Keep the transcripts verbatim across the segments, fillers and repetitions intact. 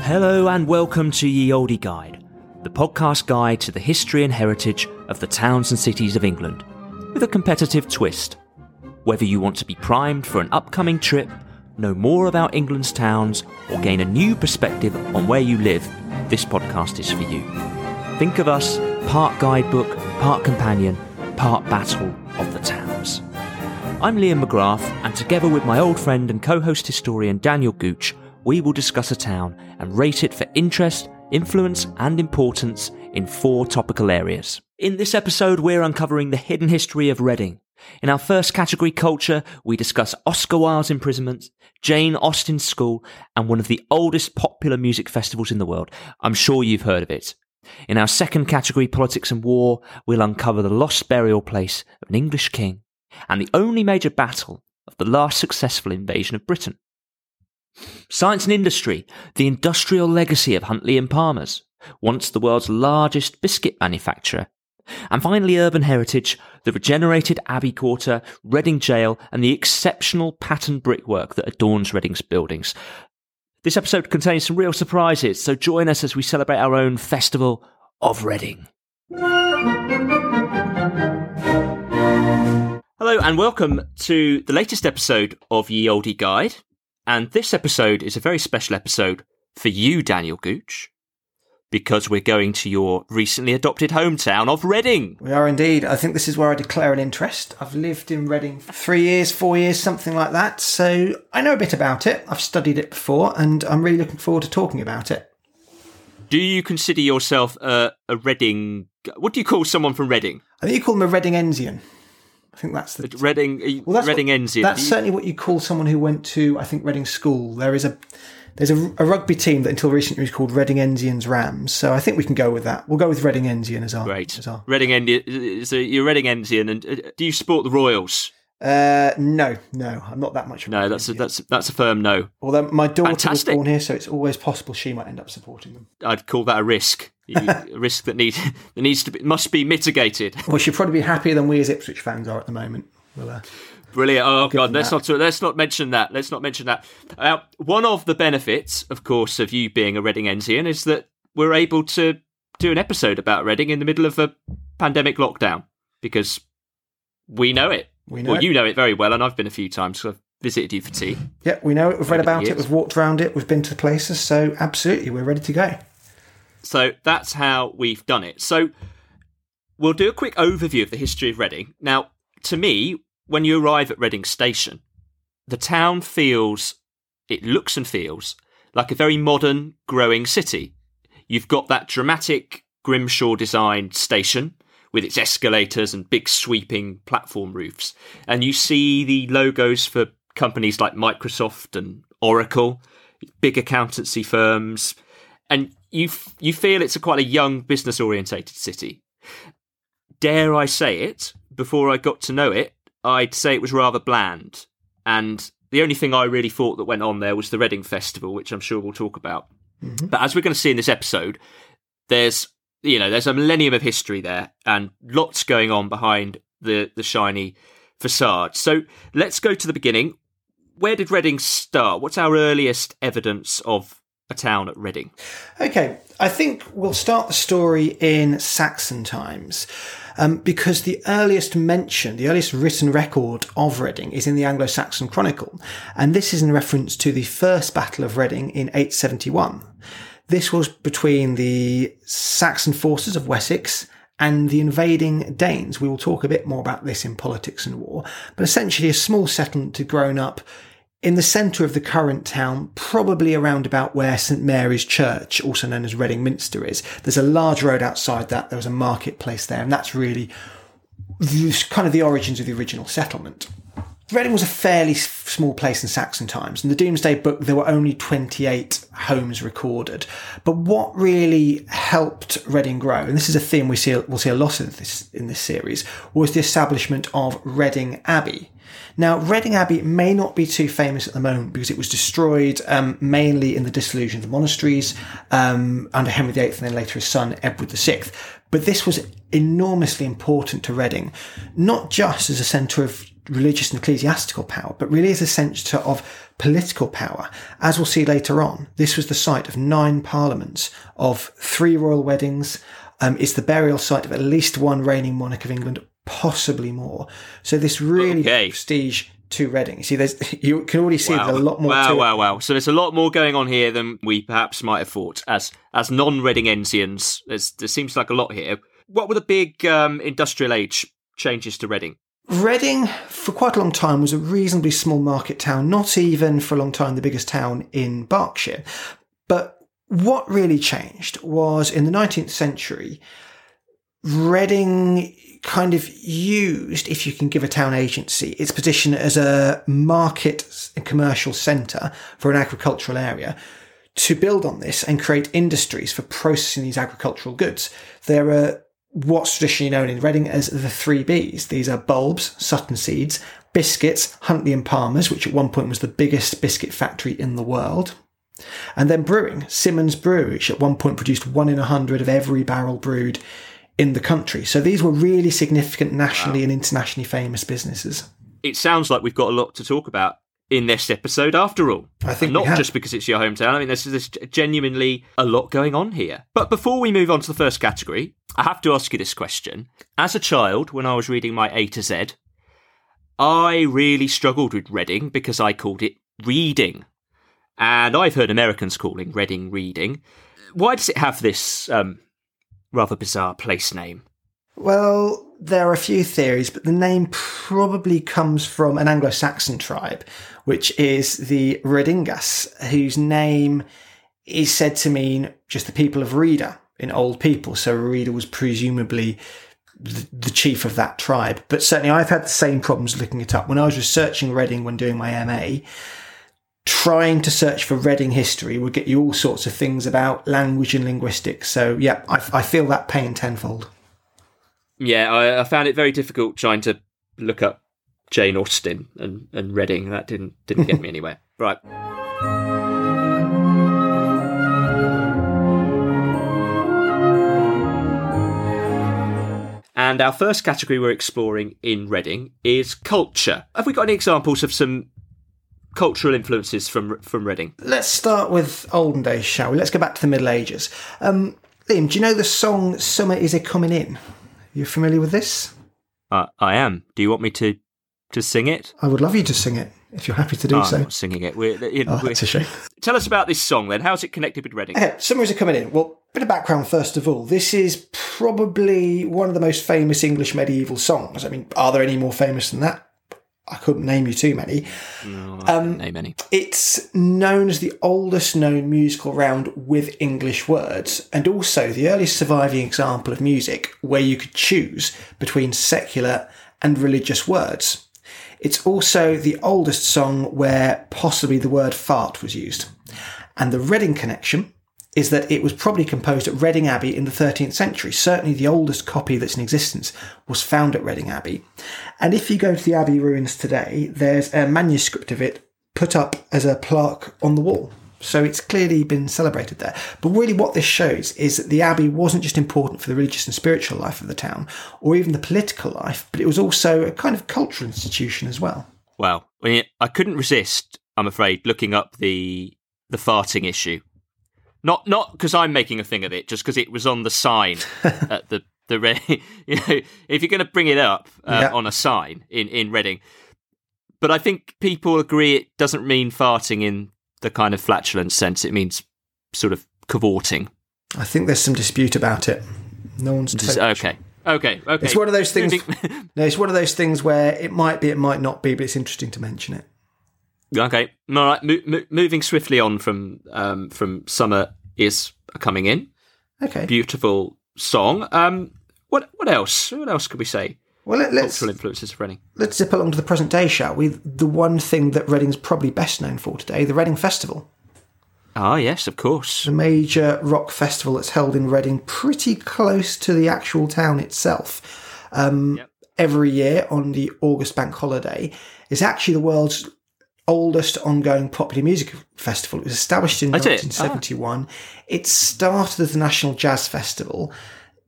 Hello and welcome to Ye Olde Guide, the podcast guide to the history and heritage of the towns and cities of England, with a competitive twist. Whether you want to be primed for an upcoming trip, know more about England's towns, or gain a new perspective on where you live, this podcast is for you. Think of us part guidebook, part companion, part battle of the towns. I'm Liam McGrath, and together with my old friend and co-host historian Daniel Gooch, we will discuss a town and rate it for interest, influence and importance in four topical areas. In this episode, we're uncovering the hidden history of Reading. In our first category, culture, we discuss Oscar Wilde's imprisonment, Jane Austen's school, and one of the oldest popular music festivals in the world. I'm sure you've heard of it. In our second category, politics and war, we'll uncover the lost burial place of an English king and the only major battle of the last successful invasion of Britain. Science and industry, the industrial legacy of Huntley and Palmer's, once the world's largest biscuit manufacturer. And finally, urban heritage, the regenerated Abbey Quarter, Reading Jail, and the exceptional patterned brickwork that adorns Reading's buildings. This episode contains some real surprises, so join us as we celebrate our own Festival of Reading. Hello and welcome to the latest episode of Ye Olde Guide. And this episode is a very special episode for you, Daniel Gooch, because we're going to your recently adopted hometown of Reading. We are indeed. I think this is where I declare an interest. I've lived in Reading for three years, four years, something like that. So I know a bit about it. I've studied it before and I'm really looking forward to talking about it. Do you consider yourself a, a Reading... What do you call someone from Reading? I think you call them a Reading Ensian. I think that's the... Reading, well, that's Reading what, Ensian. That's certainly what you call someone who went to, I think, Reading School. There is a... There's a, a rugby team that until recently was called Reading Ensians Rams, so I think we can go with that. We'll go with Reading Ensian as our... Great. As our... Reading Ensian, so you're Reading Ensian, and uh, do you support the Royals? Uh, no, no, I'm not that much of a No, that's a, that's, that's a firm no. Although my daughter Fantastic. was born here, so it's always possible she might end up supporting them. I'd call that a risk. a risk that, need, that needs to be, must be mitigated. Well, she'll probably be happier than we as Ipswich fans are at the moment. We'll, uh, Brilliant. Oh, God, let's not, let's not mention that. Let's not mention that. Uh, one of the benefits, of course, of you being a Reading Ensian is that we're able to do an episode about Reading in the middle of a pandemic lockdown because we know it. We know well, it. You know it very well, and I've been a few times because I've visited you for tea. Yeah, we know it. We've read about it. We've walked around it. We've been to the places. So, absolutely, we're ready to go. So, that's how we've done it. So, we'll do a quick overview of the history of Reading. Now, to me, when you arrive at Reading Station, the town feels, it looks and feels, like a very modern, growing city. You've got that dramatic Grimshaw-designed station with its escalators and big sweeping platform roofs. And you see the logos for companies like Microsoft and Oracle, big accountancy firms, and you you feel it's a quite a young, business-orientated city. Dare I say it, before I got to know it, I'd say it was rather bland. And the only thing I really thought that went on there was the Reading Festival, which I'm sure we'll talk about. Mm-hmm. But as we're going to see in this episode, there's you know, there's a millennium of history there and lots going on behind the, the shiny facade. So let's go to the beginning. Where did Reading start? What's our earliest evidence of a town at Reading? Okay, I think we'll start the story in Saxon times. Um, because the earliest mention, the earliest written record of Reading is in the Anglo-Saxon Chronicle. And this is in reference to the First Battle of Reading in eight seventy-one. This was between the Saxon forces of Wessex and the invading Danes. We will talk a bit more about this in Politics and War, but essentially a small settlement had grown up in the centre of the current town, probably around about where St Mary's Church, also known as Reading Minster, is. There's a large road outside that. There was a marketplace there, and that's really kind of the origins of the original settlement. Reading was a fairly small place in Saxon times. In the Domesday Book, there were only twenty-eight homes recorded. But what really helped Reading grow, and this is a theme we see, we'll see a lot of this in this series, was the establishment of Reading Abbey. Now, Reading Abbey may not be too famous at the moment because it was destroyed um, mainly in the dissolution of the monasteries um, under Henry the Eighth and then later his son, Edward the Sixth. But this was enormously important to Reading, not just as a centre of religious and ecclesiastical power, but really as a centre of political power. As we'll see later on, this was the site of nine parliaments, of three royal weddings. Um, it's the burial site of at least one reigning monarch of England, possibly more. So this really okay. prestige to Reading. You see, there's you can already see wow. there's a lot more. Wow, to wow, it. wow! So there's a lot more going on here than we perhaps might have thought. As as non-Readingensians, there's, there seems like a lot here. What were the big um, industrial age changes to Reading? Reading, for quite a long time, was a reasonably small market town. Not even for a long time the biggest town in Berkshire. But what really changed was in the nineteenth century, Reading kind of used, if you can give a town agency, its position as a market and commercial centre for an agricultural area to build on this and create industries for processing these agricultural goods. There are what's traditionally known in Reading as the three Bs. These are bulbs, Sutton Seeds, biscuits, Huntley and Palmer's, which at one point was the biggest biscuit factory in the world. And then brewing, Simmons Brewery, which at one point produced one in a hundred of every barrel brewed in the country. So these were really significant nationally wow. and internationally famous businesses. It sounds like we've got a lot to talk about in this episode after all. I think not just because it's your hometown. I mean, there's, there's genuinely a lot going on here. But before we move on to the first category, I have to ask you this question. As a child, when I was reading my A to Z, I really struggled with Reading because I called it reading. And I've heard Americans calling Reading reading. Why does it have this um, rather bizarre place name? Well, there are a few theories, but the name probably comes from an Anglo-Saxon tribe, which is the Redingas, whose name is said to mean just the people of Reda in Old People. So Reda was presumably the, the chief of that tribe. But certainly I've had the same problems looking it up. When I was researching Reading when doing my M A, trying to search for Reading history would get you all sorts of things about language and linguistics. So yeah, I, I feel that pain tenfold. Yeah, I, I found it very difficult trying to look up Jane Austen and, and Reading. That didn't didn't get me anywhere. Right. And our first category we're exploring in Reading is culture. Have we got any examples of some cultural influences from from Reading? Let's start with olden days, shall we? Let's go back to the Middle Ages. Um, Liam, do you know the song Summer Is A Comin' In? You familiar with this? Uh, I am. Do you want me to, to sing it? I would love you to sing it, if you're happy to do oh, so. I'm not singing it. We're, you know, oh, that's we're... a shame. Tell us about this song, then. How's it connected with Reading? Okay, Summer Is A Comin' In. Well, bit of background first of all. This is probably one of the most famous English medieval songs. I mean, are there any more famous than that? I couldn't name you too many. No, I um, couldn't name any. It's known as the oldest known musical round with English words, and also the earliest surviving example of music where you could choose between secular and religious words. It's also the oldest song where possibly the word fart was used. And the Reading connection is that it was probably composed at Reading Abbey in the thirteenth century. Certainly the oldest copy that's in existence was found at Reading Abbey. And if you go to the Abbey ruins today, there's a manuscript of it put up as a plaque on the wall. So it's clearly been celebrated there. But really what this shows is that the Abbey wasn't just important for the religious and spiritual life of the town, or even the political life, but it was also a kind of cultural institution as well. Well, I couldn't resist, I'm afraid, looking up the the farting issue. Not not because I'm making a thing of it, just because it was on the sign at the the Re- you know, if you're going to bring it up uh, yeah. on a sign in, in Reading. But I think people agree it doesn't mean farting in the kind of flatulence sense. It means sort of cavorting. I think there's some dispute about it. No one's Just, okay. Okay. Okay. It's one of those things. no, it's one of those things where it might be, it might not be, but it's interesting to mention it. Okay, all right. Mo- mo- moving swiftly on from um, from Summer Is Coming In. Okay, beautiful song. Um, what what else? What else could we say? Well, let, let's cultural influences of Reading. Let's zip along to the present day, shall we? The one thing that Reading's probably best known for today, the Reading Festival. Ah, yes, of course. The major rock festival that's held in Reading, pretty close to the actual town itself. Um, yep. Every year on the August bank holiday, is actually the world's oldest ongoing popular music festival. It was established in That's nineteen seventy-one. It, ah. it started as the National Jazz Festival.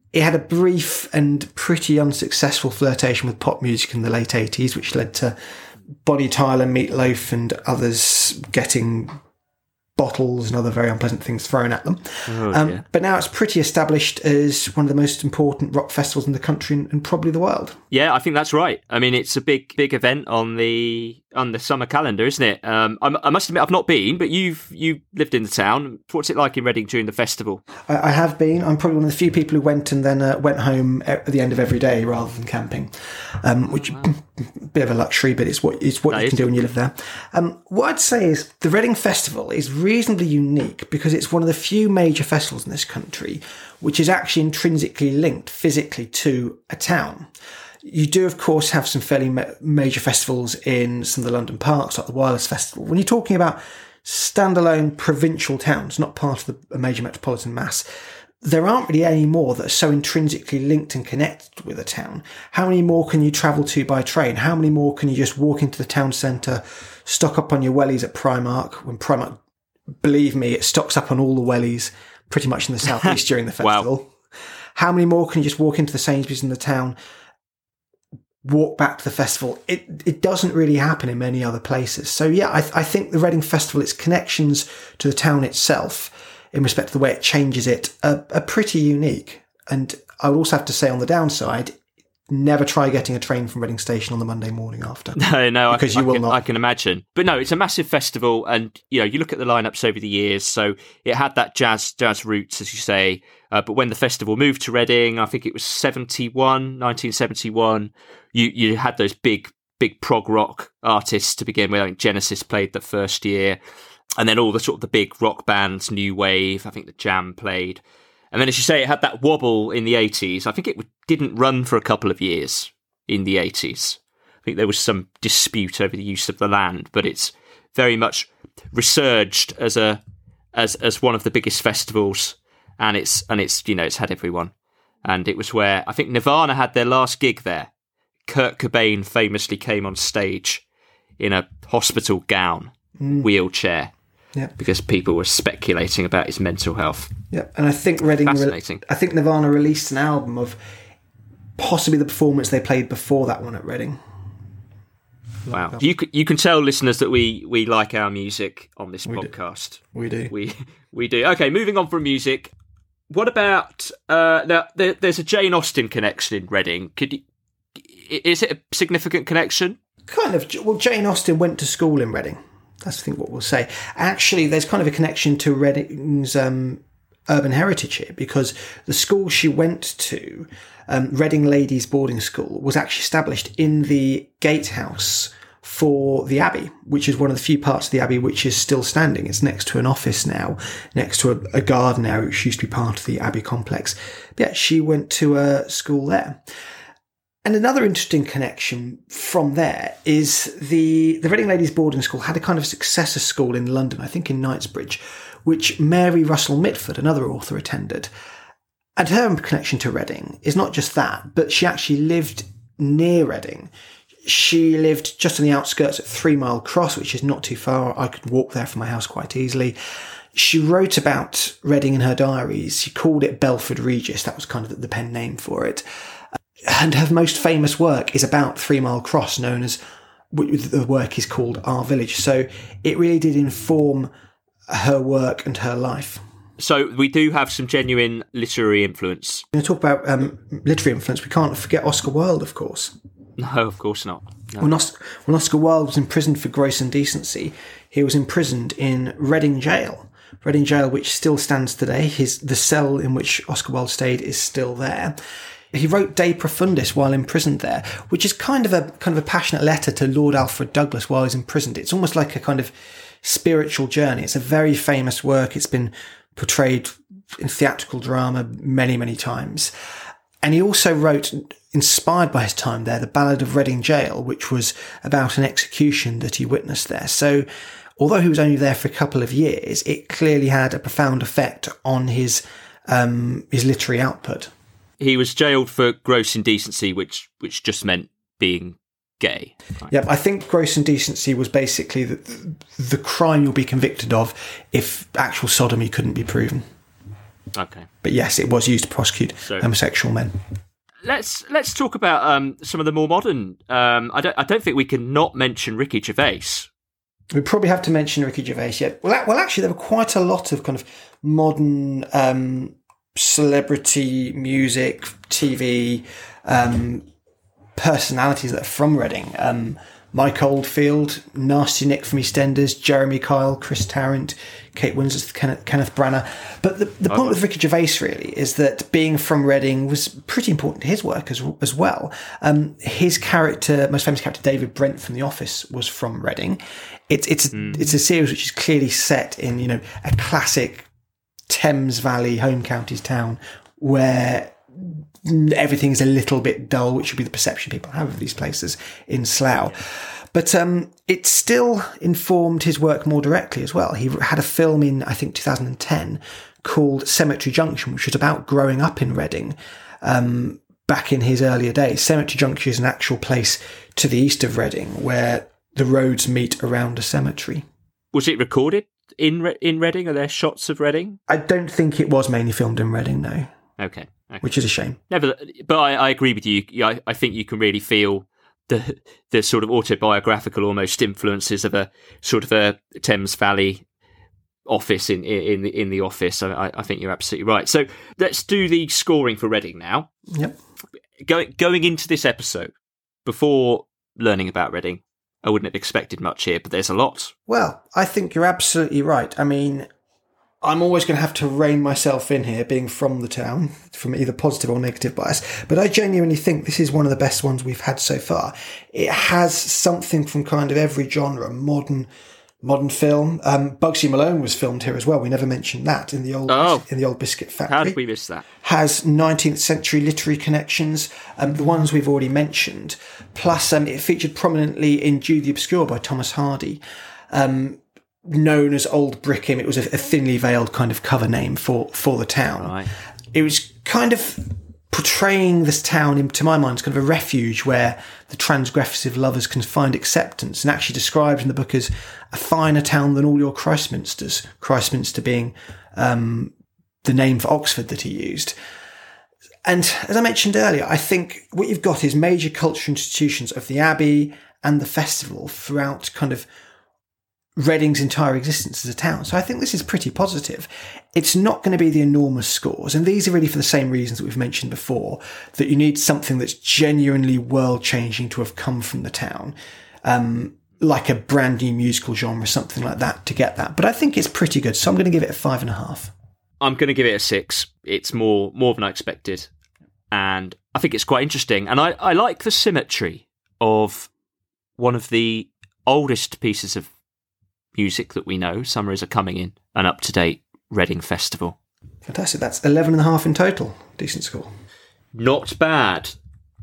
It had a brief and pretty unsuccessful flirtation with pop music in the late eighties, which led to Bonnie Tyler, Meat Loaf and others getting bottles and other very unpleasant things thrown at them. Oh, um, yeah. But now it's pretty established as one of the most important rock festivals in the country and, and probably the world. Yeah, I think that's right. I mean, it's a big, big event on the on the summer calendar, isn't it? Um, I, I must admit, I've not been, but you've you lived in the town. What's it like in Reading during the festival? I, I have been. I'm probably one of the few people who went and then uh, went home at the end of every day rather than camping, um, which wow. a bit of a luxury, but it's what it's what That you is. can do when you live there. Um, what I'd say is the Reading Festival is reasonably unique because it's one of the few major festivals in this country which is actually intrinsically linked physically to a town. You do, of course, have some fairly ma- major festivals in some of the London parks, like the Wireless Festival. When you're talking about standalone provincial towns, not part of the, a major metropolitan mass, there aren't really any more that are so intrinsically linked and connected with a town. How many more can you travel to by train? How many more can you just walk into the town centre, stock up on your wellies at Primark, when Primark, believe me, it stocks up on all the wellies pretty much in the southeast during the festival. Wow. How many more can you just walk into the Sainsbury's in the town, walk back to the festival? It it doesn't really happen in many other places. So yeah, I, I think the Reading Festival, its connections to the town itself, in respect to the way it changes it, are, are pretty unique. And I would also have to say on the downside, never try getting a train from Reading Station on the Monday morning after. No, no, because I, you I will can, not. I can imagine. But no, it's a massive festival, and you know, you look at the lineups over the years. So it had that jazz jazz roots, as you say. Uh, but when the festival moved to Reading, I think it was seventy-one, nineteen seventy-one. You you had those big big prog rock artists to begin with. I think Genesis played the first year, and then all the sort of the big rock bands, New Wave. I think the Jam played. And then, as you say, it had that wobble in the eighties. I think it didn't run for a couple of years in the eighties. I think there was some dispute over the use of the land, but it's very much resurged as a as as one of the biggest festivals, and it's and it's you know it's had everyone. And it was where I think Nirvana had their last gig there. Kurt Cobain famously came on stage in a hospital gown, mm. wheelchair. Yeah, because people were speculating about his mental health. Yeah, and I think Reading, Fascinating. I think Nirvana released an album of possibly the performance they played before that one at Reading. Wow, you can, you can tell listeners that we we like our music on this we podcast. Do. We do. We we do. Okay, moving on from music. What about uh, now? There, there's a Jane Austen connection in Reading. Could you, is it a significant connection? Kind of. Well, Jane Austen went to school in Reading. That's, I think, what we'll say. Actually, there's kind of a connection to Reading's um, urban heritage here, because the school she went to, um, Reading Ladies Boarding School, was actually established in the gatehouse for the Abbey, which is one of the few parts of the Abbey which is still standing. It's next to an office now, next to a, a garden area, which used to be part of the Abbey complex. But yeah, she went to a school there. And another interesting connection from there is the, the Reading Ladies Boarding School had a kind of successor school in London, I think in Knightsbridge, which Mary Russell Mitford, another author, attended. And her connection to Reading is not just that, but she actually lived near Reading. She lived just on the outskirts at Three Mile Cross, which is not too far. I could walk there from my house quite easily. She wrote about Reading in her diaries. She called it Belford Regis. That was kind of the pen name for it. And her most famous work is about Three Mile Cross, known as, the work is called Our Village. So it really did inform her work and her life. So we do have some genuine literary influence. When we talk about um, literary influence, we can't forget Oscar Wilde, of course. No, of course not. No. When, Os- when Oscar Wilde was imprisoned for gross indecency, he was imprisoned in Reading Jail. Reading Jail, which still stands today. His the cell in which Oscar Wilde stayed is still there. He wrote De Profundis while imprisoned there, which is kind of a kind of a passionate letter to Lord Alfred Douglas while he's imprisoned. It's almost like a kind of spiritual journey. It's a very famous work. It's been portrayed in theatrical drama many, many times. And he also wrote, inspired by his time there, The Ballad of Reading Jail, which was about an execution that he witnessed there. So although he was only there for a couple of years, it clearly had a profound effect on his um, his literary output. He was jailed for gross indecency, which which just meant being gay. Right? Yeah, I think gross indecency was basically the, the crime you'll be convicted of if actual sodomy couldn't be proven. Okay. But yes, it was used to prosecute so, homosexual men. Let's let's talk about um, some of the more modern. Um, I don't I don't think we can not mention Ricky Gervais. We probably have to mention Ricky Gervais. Yeah. Well, well, actually, there were quite a lot of kind of modern um, celebrity music, T V um, personalities that are from Reading. Um, Mike Oldfield, Nasty Nick from EastEnders, Jeremy Kyle, Chris Tarrant, Kate Winslet, Kenneth, Kenneth Branagh. But the, the point with Ricky Gervais really is that being from Reading was pretty important to his work as as well. Um, his character, most famous character, David Brent from The Office, was from Reading. It's it's mm. it's a series which is clearly set in, you know, a classic Thames Valley home counties town where everything's a little bit dull, which would be the perception people have of these places in Slough. But um, it still informed his work more directly as well. He had a film in, I think, two thousand ten called Cemetery Junction, which was about growing up in Reading um, back in his earlier days. Cemetery Junction is an actual place to the east of Reading where the roads meet around a cemetery. Was it recorded in Re- in Reading? Are there shots of Reading? I don't think it was mainly filmed in Reading, no. Okay. Okay. Which is a shame. Never, but I, I agree with you. I, I think you can really feel the the sort of autobiographical almost influences of a sort of a Thames Valley office in in the in the office. I, I think you're absolutely right. So let's do the scoring for Reading now. Yep. Going going into this episode, before learning about Reading, I wouldn't have expected much here, but there's a lot. Well, I think you're absolutely right. I mean, I'm always going to have to rein myself in here, being from the town, from either positive or negative bias. But I genuinely think this is one of the best ones we've had so far. It has something from kind of every genre, modern, modern film. Um, Bugsy Malone was filmed here as well. We never mentioned that in the old oh, in the old biscuit factory. How did we miss that? Has nineteenth century literary connections, um, the ones we've already mentioned. Plus, um, it featured prominently in Jude the Obscure by Thomas Hardy. Um, known as Old Brickham. It was a, a thinly veiled kind of cover name for, for the town. Right. It was kind of portraying this town, in, to my mind, as kind of a refuge where the transgressive lovers can find acceptance, and actually described in the book as a finer town than all your Christminsters, Christminster being um, the name for Oxford that he used. And as I mentioned earlier, I think what you've got is major cultural institutions of the Abbey and the festival throughout kind of Reading's entire existence as a town. So I think this is pretty positive. It's not going to be the enormous scores, and these are really for the same reasons that we've mentioned before, that you need something that's genuinely world-changing to have come from the town, um, like a brand new musical genre, something like that, to get that. But I think it's pretty good, so I'm going to give it a five and a half. I'm going to give it a six. It's more more than I expected, and I think it's quite interesting. And I, I like the symmetry of one of the oldest pieces of music that we know. Summer Is A-Coming In, an up-to-date Reading festival. Fantastic. That's eleven and a half in total. Decent score. Not bad.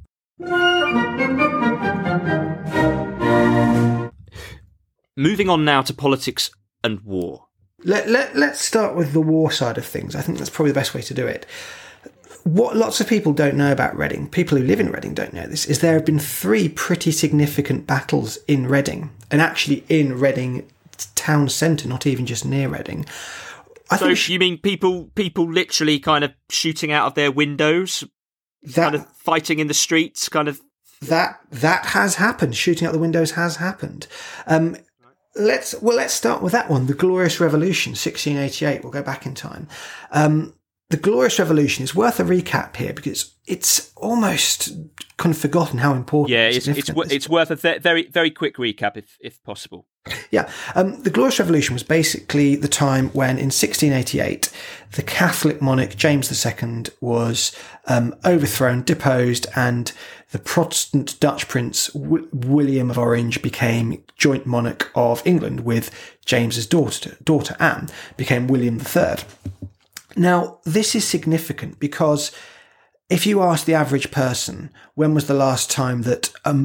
Moving on now to politics and war. Let, let, let's start with the war side of things. I think that's probably the best way to do it. What lots of people don't know about Reading, people who live in Reading don't know this, is there have been three pretty significant battles in Reading, and actually in Reading town centre, not even just near Reading. I so think sh- you mean people people literally kind of shooting out of their windows, that, kind of fighting in the streets, kind of? That that has happened. Shooting out the windows has happened. Um, let's well, let's start with that one. The Glorious Revolution, sixteen eighty-eight. We'll go back in time. Um, the Glorious Revolution is worth a recap here because it's almost kind of forgotten how important. Yeah, it's it's, it's, it's worth a th- very very quick recap if if possible. Yeah, um, the Glorious Revolution was basically the time when, in sixteen eighty-eight, the Catholic monarch James the Second was um, overthrown, deposed, and the Protestant Dutch prince w- William of Orange became joint monarch of England with James's daughter, daughter Anne, became William the Third. Now, this is significant because if you ask the average person, when was the last time that um,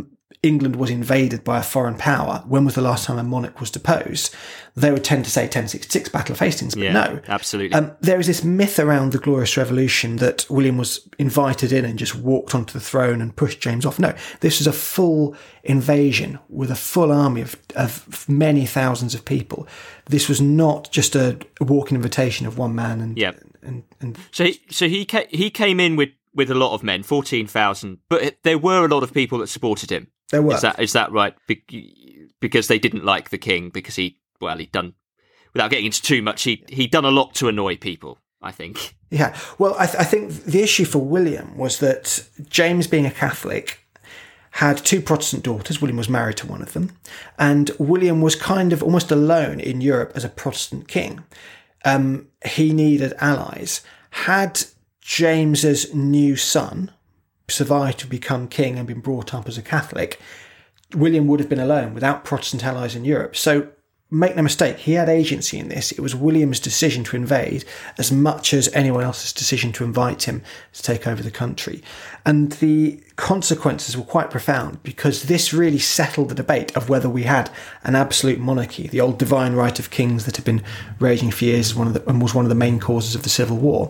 England was invaded by a foreign power, when was the last time a monarch was deposed? They would tend to say ten sixty-six, Battle of Hastings, but yeah, no. Absolutely. Um, there is this myth around the Glorious Revolution that William was invited in and just walked onto the throne and pushed James off. No, this was a full invasion with a full army of, of many thousands of people. This was not just a walk-in invitation of one man. And, yep. and, and So he, so he, ca- he came in with, with a lot of men, fourteen thousand, but it, there were a lot of people that supported him. There were. Is that, is that right? Be- because they didn't like the king, because he, well, he'd done, without getting into too much, he, he'd done a lot to annoy people, I think. Yeah. Well, I, th- I think the issue for William was that James, being a Catholic, had two Protestant daughters. William was married to one of them. And William was kind of almost alone in Europe as a Protestant king. Um, he needed allies. Had James's new son survived to become king and been brought up as a Catholic, William would have been alone without Protestant allies in Europe. So make no mistake, he had agency in this. It was William's decision to invade as much as anyone else's decision to invite him to take over the country. And the consequences were quite profound, because this really settled the debate of whether we had an absolute monarchy, the old divine right of kings that had been raging for years one of the, and was one of the main causes of the Civil War.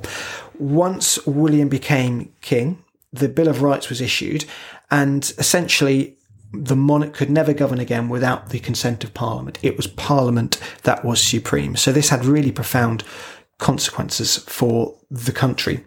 Once William became king, the Bill of Rights was issued, and essentially the monarch could never govern again without the consent of Parliament. It was Parliament that was supreme. So this had really profound consequences for the country.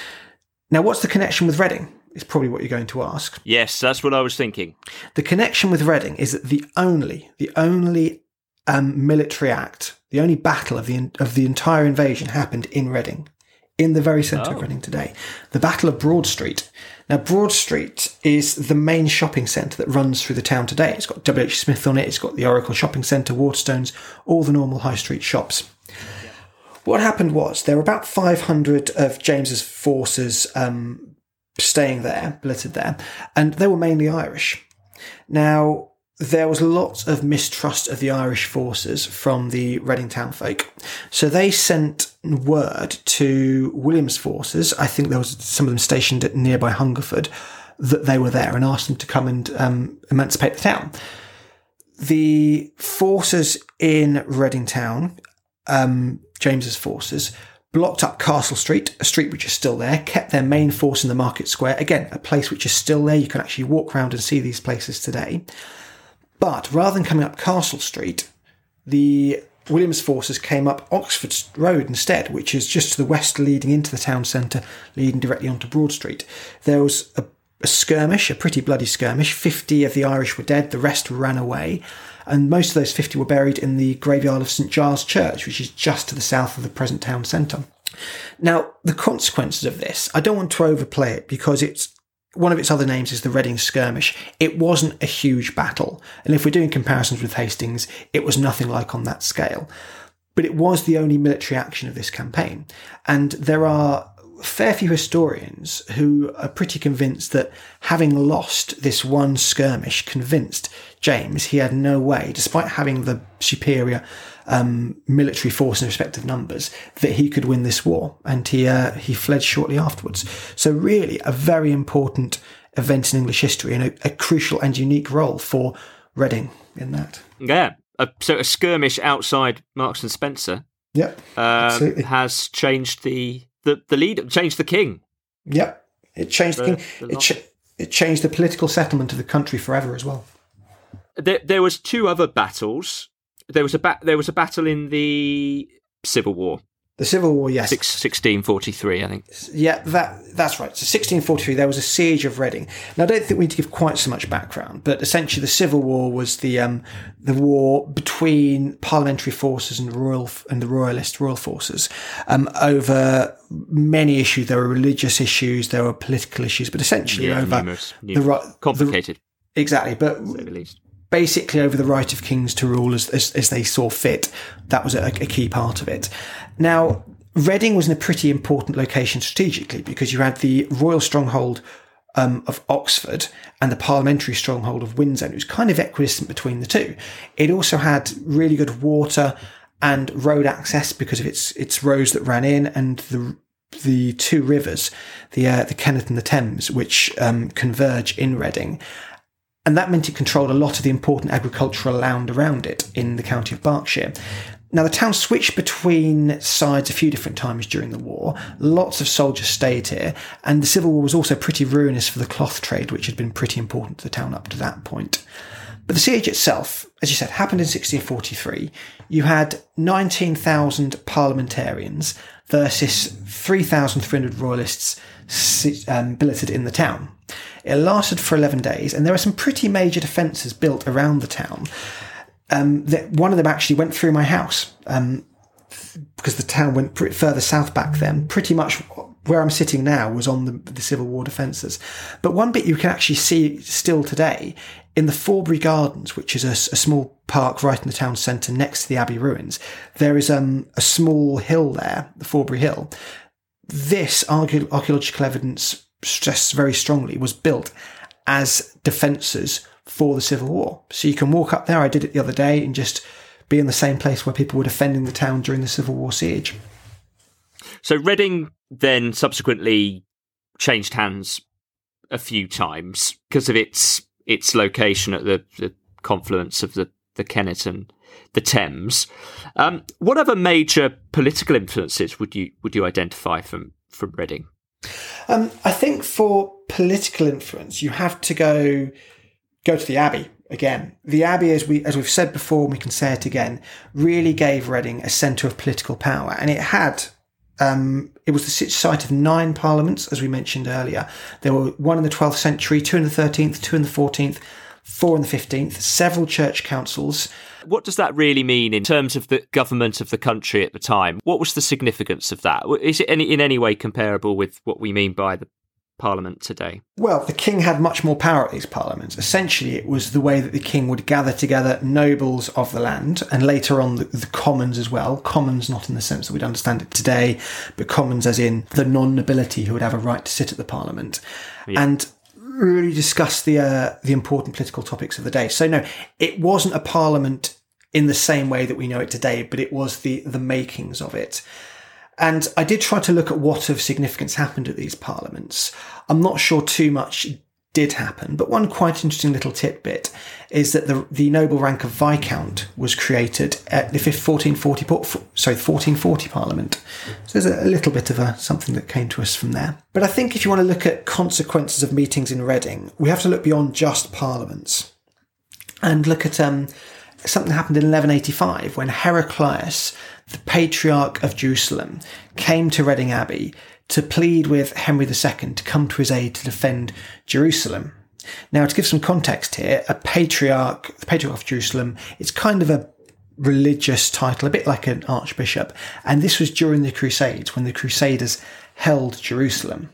Now, what's the connection with Reading? Is probably what you're going to ask. Yes, that's what I was thinking. The connection with Reading is that the only, the only um, military act, the only battle of the of the entire invasion happened in Reading, in the very centre oh. of Reading today. The Battle of Broad Street. Now, Broad Street is the main shopping centre that runs through the town today. It's got W H Smith on it. It's got the Oracle Shopping Centre, Waterstones, all the normal high street shops. Yeah. What happened was there were about five hundred of James's forces um, staying there, billeted there, and they were mainly Irish. Now, there was lots of mistrust of the Irish forces from the Reading townfolk. So they sent word to William's forces, I think there was some of them stationed at nearby Hungerford, that they were there, and asked them to come and um, emancipate the town. The forces in Reading town, um, James's forces, blocked up Castle Street, a street which is still there, kept their main force in the Market Square. Again, a place which is still there. You can actually walk around and see these places today. But rather than coming up Castle Street, the William's forces came up Oxford Road instead, which is just to the west, leading into the town centre, leading directly onto Broad Street. There was a, a skirmish, a pretty bloody skirmish. fifty of the Irish were dead, the rest ran away. And most of those fifty were buried in the graveyard of St Giles Church, which is just to the south of the present town centre. Now, the consequences of this, I don't want to overplay it, because it's one of its other names is the Reading Skirmish. It wasn't a huge battle. And if we're doing comparisons with Hastings, it was nothing like on that scale. But it was the only military action of this campaign. And there are a fair few historians who are pretty convinced that having lost this one skirmish convinced James he had no way, despite having the superior um, military force in respective numbers, that he could win this war. And he uh, he fled shortly afterwards. So really a very important event in English history, and a, a crucial and unique role for Reading in that. Yeah. Uh, so a skirmish outside Marks and Spencer Yep, uh, absolutely. has changed the, the, the lead, changed the king. Yep, it changed the, The- king. the It, lot. ch- it changed the political settlement of the country forever as well. There, there was two other battles. There was a ba- there was a battle in the Civil War, The Civil War, yes. six, sixteen forty-three, I think. Yeah, that that's right. So sixteen forty-three, there was a siege of Reading. Now, I don't think we need to give quite so much background, but essentially the Civil War was the um, the war between parliamentary forces and royal and the royalist royal forces um, over many issues. There were religious issues, there were political issues, but essentially Yeah, over numerous, the right, complicated, the, exactly. But to say the least. basically over the right of kings to rule as, as, as they saw fit. That was a, a key part of it. Now, Reading was in a pretty important location strategically, because you had the royal stronghold um, of Oxford and the parliamentary stronghold of Windsor. It was kind of equidistant between the two. It also had really good water and road access because of its its roads that ran in, and the the two rivers, the uh, the Kennet and the Thames, which um, converge in Reading. And that meant it controlled a lot of the important agricultural land around it in the county of Berkshire. Now, the town switched between sides a few different times during the war. Lots of soldiers stayed here, and the Civil War was also pretty ruinous for the cloth trade, which had been pretty important to the town up to that point. But the siege itself, as you said, happened in sixteen forty-three. You had nineteen thousand parliamentarians versus three thousand three hundred royalists um, billeted in the town. It lasted for eleven days, and there are some pretty major defences built around the town. Um, that one of them actually went through my house, um, because the town went pretty further south back then. Pretty much where I'm sitting now was on the, the Civil War defences. But one bit you can actually see still today in the Forbury Gardens, which is a, a small park right in the town centre next to the Abbey ruins. There is um, a small hill there, the Forbury Hill. This archae- archaeological evidence, stressed very strongly, was built as defences for the Civil War. So you can walk up there, I did it the other day, and just be in the same place where people were defending the town during the Civil War siege. So Reading then subsequently changed hands a few times because of its its location at the, the confluence of the, the Kennet and the Thames. Um, what other major political influences would you would you identify from, from Reading? Um, I think for political influence, you have to go go to the Abbey again. The Abbey, as we as we've said before, and we can say it again, really gave Reading a centre of political power, and it had. Um, it was the site of nine parliaments, as we mentioned earlier. There were one in the twelfth century, two in the thirteenth, two in the fourteenth, four in the fifteenth, several church councils. What does that really mean in terms of the government of the country at the time? What was the significance of that? Is it any, in any way comparable with what we mean by the Parliament today? Well, the king had much more power at these parliaments. Essentially, it was the way that the king would gather together nobles of the land, and later on the, the commons as well. Commons not in the sense that we'd understand it today, but commons as in the non-nobility who would have a right to sit at the parliament. Yeah. And really discuss the uh, the important political topics of the day. So no, it wasn't a parliament in the same way that we know it today, but it was the the makings of it. And I did try to look at what of significance happened at these parliaments. I'm not sure too much did happen, but one quite interesting little tidbit is that the the noble rank of Viscount was created at the fourteen forty sorry fourteen forty Parliament. So there's a little bit of a something that came to us from there. But I think if you want to look at consequences of meetings in Reading, we have to look beyond just parliaments and look at um, something that happened in eleven eighty-five when Heraclius, the Patriarch of Jerusalem, came to Reading Abbey to plead with Henry the Second to come to his aid to defend Jerusalem. Now, to give some context here, a patriarch, the Patriarch of Jerusalem, it's kind of a religious title, a bit like an archbishop. And this was during the Crusades, when the Crusaders held Jerusalem.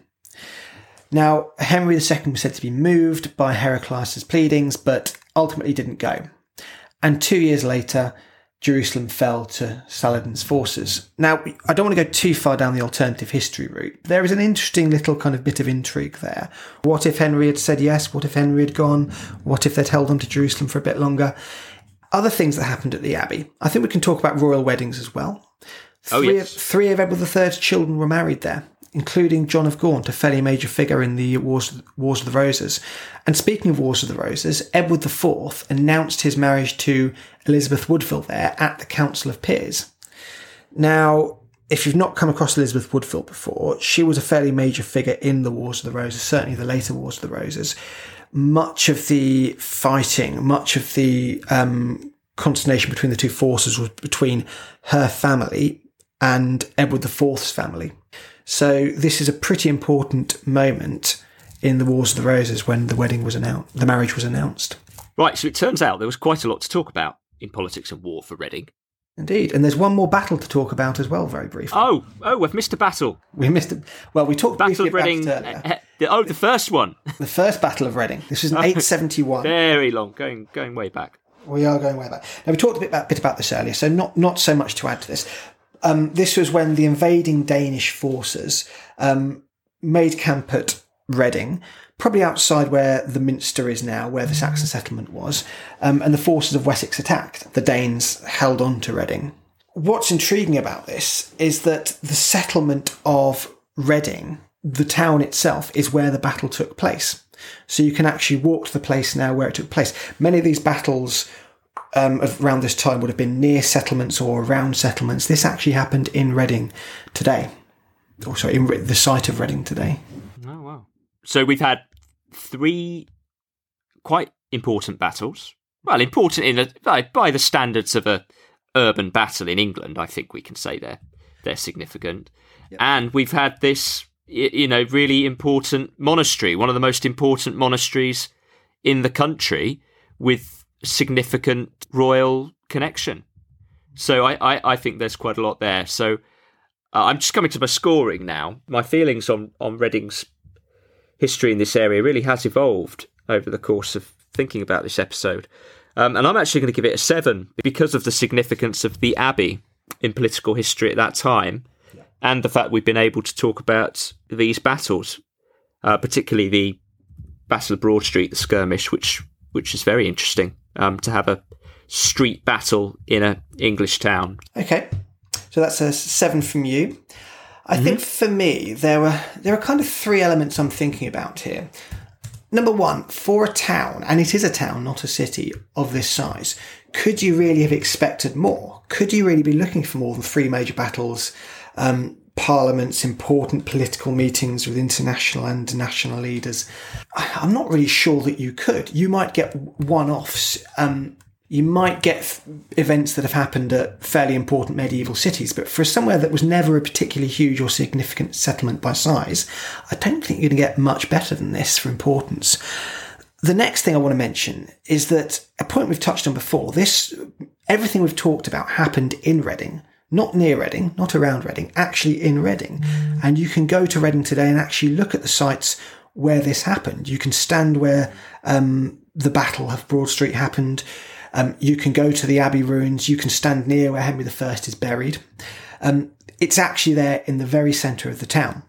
Now, Henry the Second was said to be moved by Heraclius' pleadings, but ultimately didn't go. And two years later, Jerusalem fell to Saladin's forces. Now, I don't want to go too far down the alternative history route. There is an interesting little kind of bit of intrigue there. What if Henry had said yes? What if Henry had gone? What if they'd held on to Jerusalem for a bit longer? Other things that happened at the Abbey. I think we can talk about royal weddings as well. Three, oh, yes. of, three of Edward the Third's children were married there, including John of Gaunt, a fairly major figure in the Wars, Wars of the Roses. And speaking of Wars of the Roses, Edward the Fourth announced his marriage to Elizabeth Woodville there at the Council of Peers. Now, if you've not come across Elizabeth Woodville before, she was a fairly major figure in the Wars of the Roses, certainly the later Wars of the Roses. Much of the fighting, much of the um, consternation between the two forces was between her family and Edward the Fourth's family. So this is a pretty important moment in the Wars of the Roses when the wedding was announced, the marriage was announced. Right, so it turns out there was quite a lot to talk about in politics and war for Reading. Indeed, and there's one more battle to talk about as well, very briefly. Oh, oh, we've missed a battle. We missed it. Well, we talked Battle briefly of Reading. about it earlier. Uh, the, oh, the first one. The first Battle of Reading. This was in eight seventy-one. Very long, going going way back. We are going way back. Now, we talked a bit about, bit about this earlier, so not, not so much to add to this. Um, this was when the invading Danish forces um, made camp at Reading, probably outside where the Minster is now, where the Saxon settlement was, um, and the forces of Wessex attacked. The Danes held on to Reading. What's intriguing about this is that the settlement of Reading, the town itself, is where the battle took place. So you can actually walk to the place now where it took place. Many of these battles um, around this time would have been near settlements or around settlements. This actually happened in Reading today. Or sorry, in the site of Reading today. Oh, wow. So we've had three quite important battles. Well, important in a, by, by the standards of a urban battle in England, I think we can say they're, they're significant. Yep. And we've had this, you know, really important monastery, one of the most important monasteries in the country with significant royal connection. So I, I, I think there's quite a lot there. So uh, I'm just coming to my scoring now. My feelings on, on Reading's history in this area really has evolved over the course of thinking about this episode. Um, and I'm actually going to give it a seven because of the significance of the Abbey in political history at that time. And the fact we've been able to talk about these battles, uh, particularly the Battle of Broad Street, the skirmish, which which is very interesting um, to have a street battle in an English town. Okay, so that's a seven from you. I mm-hmm. think for me, there were there are kind of three elements I'm thinking about here. Number one, for a town, and it is a town, not a city, of this size, could you really have expected more? Could you really be looking for more than three major battles, um, parliaments, important political meetings with international and national leaders? I'm not really sure that you could. You might get one-offs. Um, you might get f- events that have happened at fairly important medieval cities, but for somewhere that was never a particularly huge or significant settlement by size, I don't think you're going to get much better than this for importance. The next thing I want to mention is that a point we've touched on before, this, everything we've talked about happened in Reading, not near Reading, not around Reading, actually in Reading. And you can go to Reading today and actually look at the sites where this happened. You can stand where um, the Battle of Broad Street happened. Um, you can go to the Abbey ruins. You can stand near where Henry the First is buried. Um, it's actually there in the very centre of the town.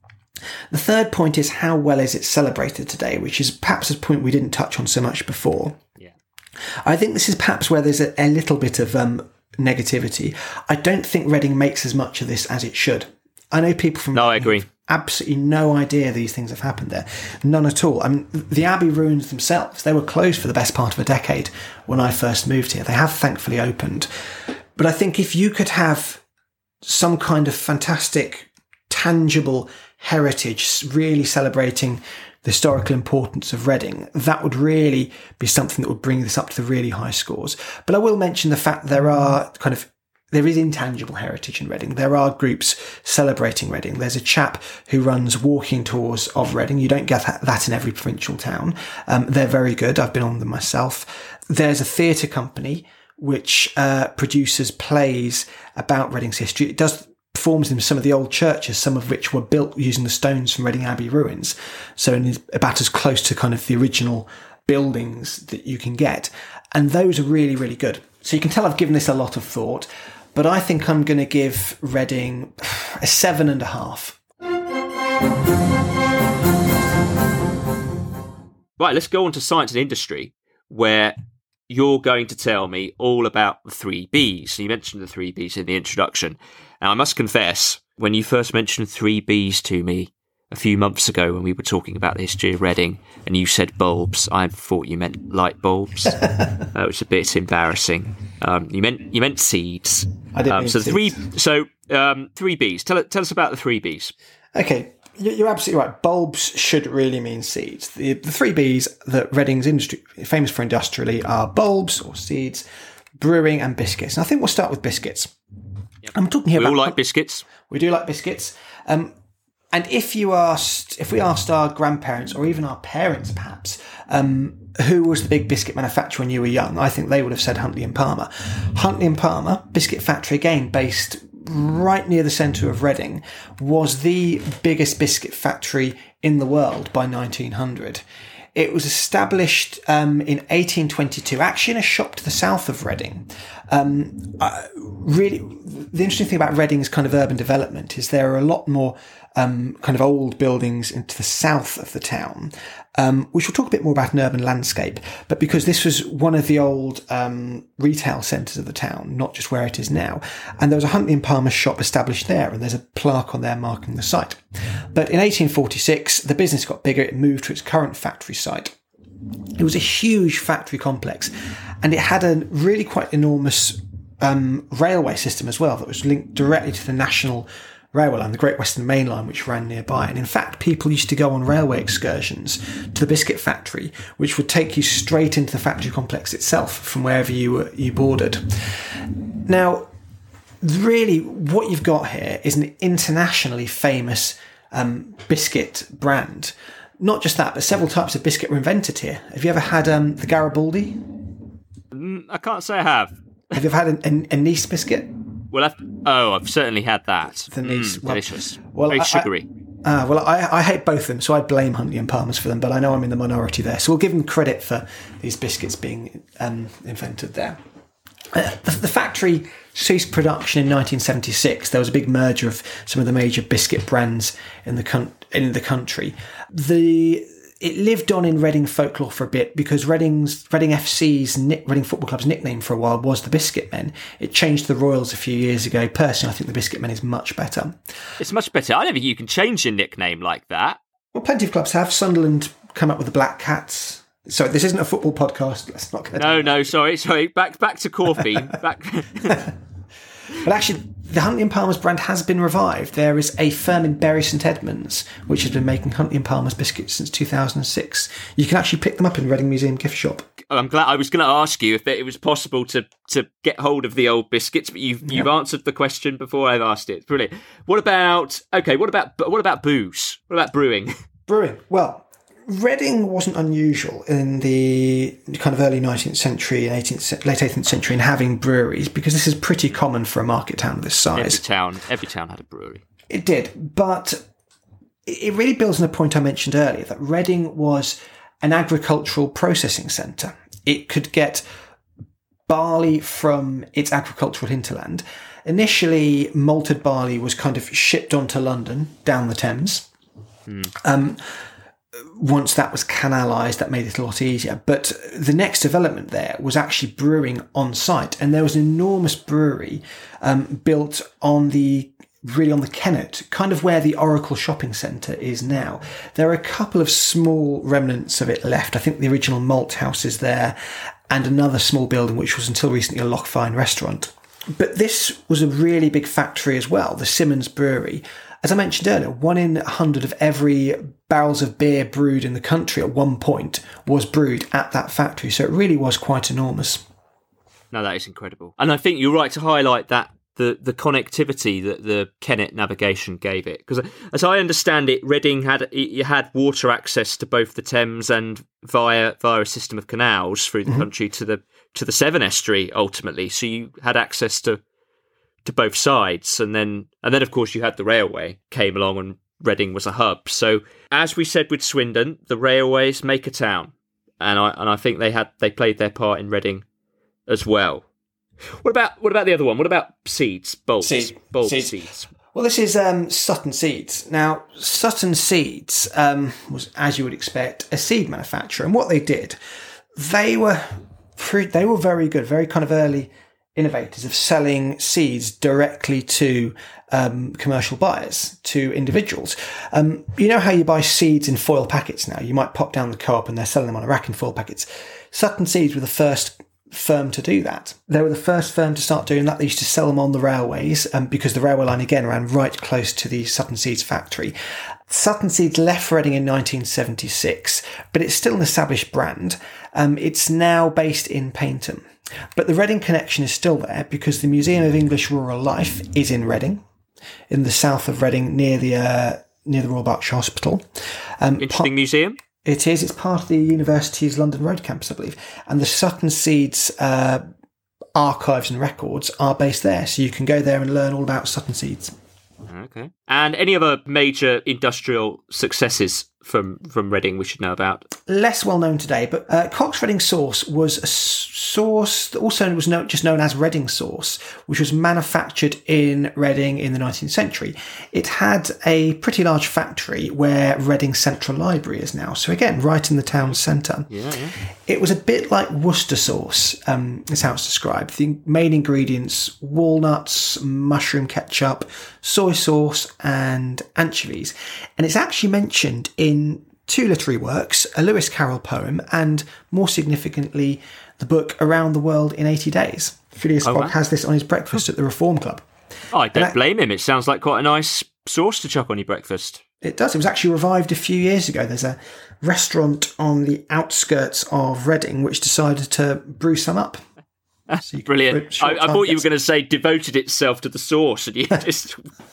The third point is how well is it celebrated today, which is perhaps a point we didn't touch on so much before. Yeah, I think this is perhaps where there's a, a little bit of um, negativity. I don't think Reading makes as much of this as it should. I know people from no, I agree. Have absolutely no idea these things have happened there. None at all. I mean, the Abbey ruins themselves, they were closed for the best part of a decade when I first moved here. They have thankfully opened. But I think if you could have some kind of fantastic, tangible heritage really celebrating the historical importance of Reading, that would really be something that would bring this up to the really high scores. But I will mention the fact there are kind of There is intangible heritage in Reading. There are groups celebrating Reading. There's a chap who runs walking tours of Reading. You don't get that in every provincial town. Um, they're very good. I've been on them myself. There's a theatre company which uh, produces plays about Reading's history. It does performs in some of the old churches, some of which were built using the stones from Reading Abbey ruins. So about as close to kind of the original buildings that you can get. And those are really, really good. So you can tell I've given this a lot of thought. But I think I'm going to give Reading a seven and a half. Right, let's go on to science and industry, where you're going to tell me all about the three Bs. So you mentioned the three Bs in the introduction. Now, I must confess, when you first mentioned three Bs to me a few months ago when we were talking about the history of Reading, and you said bulbs, I thought you meant light bulbs. That was a bit embarrassing. Um, you meant you meant seeds. I didn't um, mean so seeds. three. So um, three Bs. Tell tell us about the three Bs. Okay, you're absolutely right. Bulbs should really mean seeds. The, the three Bs that Reading's industry famous for industrially are bulbs or seeds, brewing, and biscuits. And I think we'll start with biscuits. Yep. I'm talking here we about. We all like biscuits. We do like biscuits. Um, And if you asked, if we asked our grandparents or even our parents, perhaps, um, who was the big biscuit manufacturer when you were young, I think they would have said Huntley and Palmer. Huntley and Palmer, biscuit factory, again, based right near the centre of Reading, was the biggest biscuit factory in the world by nineteen hundred. It was established um, in eighteen twenty-two, actually in a shop to the south of Reading, Um, uh, really, the interesting thing about Reading's kind of urban development is there are a lot more um, kind of old buildings into the south of the town, um, which we'll talk a bit more about in urban landscape. But because this was one of the old um, retail centres of the town, not just where it is now, and there was a Huntley and Palmer's shop established there, and there's a plaque on there marking the site. But in eighteen forty-six, the business got bigger. It moved to its current factory site. It was a huge factory complex, and it had a really quite enormous um, railway system as well that was linked directly to the national railway line, the Great Western Main Line, which ran nearby. And in fact, people used to go on railway excursions to the biscuit factory, which would take you straight into the factory complex itself from wherever you were, you boarded. Now, really, what you've got here is an internationally famous um, biscuit brand. Not just that, but several types of biscuit were invented here. Have you ever had um, the Garibaldi? Mm, I can't say I have. Have you ever had an, an, a Nice biscuit? Well, I've, oh, I've certainly had that. The Nice, mm, well, delicious. Well, Very I, sugary. I, uh, well, I, I hate both of them, so I blame Huntley and Palmer's for them. But I know I'm in the minority there, so we'll give them credit for these biscuits being um, invented there. Uh, the, the factory ceased production in nineteen seventy-six. There was a big merger of some of the major biscuit brands in the con- in the country. The it lived on in Reading folklore for a bit because Reading's Reading F C's Reading Football Club's nickname for a while was the Biscuit Men. It changed to the Royals a few years ago. Personally, I think the Biscuit Men is much better. It's much better. I don't think you can change your nickname like that. Well, plenty of clubs have. Sunderland come up with the Black Cats. Sorry, this isn't a football podcast. Let's not go. No, no, sorry, sorry. Back, back to coffee. back. But actually, the Huntley and Palmer's brand has been revived. There is a firm in Bury St Edmunds which has been making Huntley and Palmer's biscuits since two thousand six. You can actually pick them up in the Reading Museum gift shop. I'm glad. I was going to ask you if it was possible to, to get hold of the old biscuits, but you've you've yep. answered the question before I've asked it. Brilliant. What about okay? What about what about booze? What about brewing? Brewing. Well, Reading wasn't unusual in the kind of early nineteenth century and eighteenth, late eighteenth century in having breweries, because this is pretty common for a market town of this size. Every town, every town had a brewery. It did, but it really builds on the point I mentioned earlier that Reading was an agricultural processing centre. It could get barley from its agricultural hinterland. Initially, malted barley was kind of shipped onto London down the Thames. Hmm. Um, Once that was canalised, that made it a lot easier. But the next development there was actually brewing on site. And there was an enormous brewery um, built on the, really on the Kennet, kind of where the Oracle shopping centre is now. There are a couple of small remnants of it left. I think the original malt house is there, and another small building, which was until recently a Lochfine restaurant. But this was a really big factory as well, the Simmons Brewery. As I mentioned earlier, one in a hundred of every barrels of beer brewed in the country at one point was brewed at that factory. So it really was quite enormous. No, that is incredible. And I think you're right to highlight that the, the connectivity that the Kennet navigation gave it. Because as I understand it, Reading had you had water access to both the Thames and via via a system of canals through the mm-hmm. country to the to the Severn Estuary ultimately. So you had access to to both sides, and then and then of course you had the railway came along, and Reading was a hub. So as we said with Swindon, the railways make a town, and I and I think they had they played their part in Reading as well. What about what about the other one? What about seeds, bulbs, Seed. bulb seeds. seeds? Well, this is um, Sutton Seeds. Now, Sutton Seeds um, was, as you would expect, a seed manufacturer, and what they did, they were pre- they were very good, very kind of early innovators of selling seeds directly to um, commercial buyers, to individuals. Um, you know how you buy seeds in foil packets now? You might pop down the co-op and they're selling them on a rack in foil packets. Sutton Seeds were the first firm to do that. They were the first firm to start doing that. They used to sell them on the railways um, because the railway line, again, ran right close to the Sutton Seeds factory. Sutton Seeds left Reading in nineteen seventy-six, but it's still an established brand. Um, it's now based in Paynton. But the Reading connection is still there because the Museum of English Rural Life is in Reading, in the south of Reading, near the uh, near the Royal Berkshire Hospital. Um, Interesting par- museum. It is. It's part of the university's London Road campus, I believe. And the Sutton Seeds uh, archives and records are based there, so you can go there and learn all about Sutton Seeds. Okay. And any other major industrial successes from from Reading we should know about? Less well known today, but uh, Cox Reading sauce was a sauce that also was known, just known as Reading sauce, which was manufactured in Reading in the nineteenth century. It had a pretty large factory where Reading Central Library is now. So again, right in the town centre. Yeah, yeah. It was a bit like Worcester sauce, um, is how it's described. The main ingredients: walnuts, mushroom ketchup, soy sauce, and anchovies. And it's actually mentioned in two literary works, a Lewis Carroll poem, and more significantly, the book Around the World in eighty days. Phileas Oh, Fogg wow. has this on his breakfast at the Reform Club. Oh, I don't And I- blame him. It sounds like quite a nice sauce to chuck on your breakfast. It does. It was actually revived a few years ago. There's a restaurant on the outskirts of Reading which decided to brew some up. So you can- Brilliant. short I, I time thought you were gets- going to say devoted itself to the sauce and you just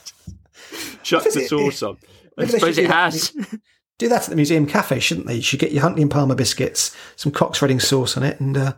chucked the it- sauce on. I maybe they suppose should it do that. has. Do that at the museum cafe, shouldn't they? You should get your Huntley and Palmer biscuits, some Cox Reading sauce on it, and, uh,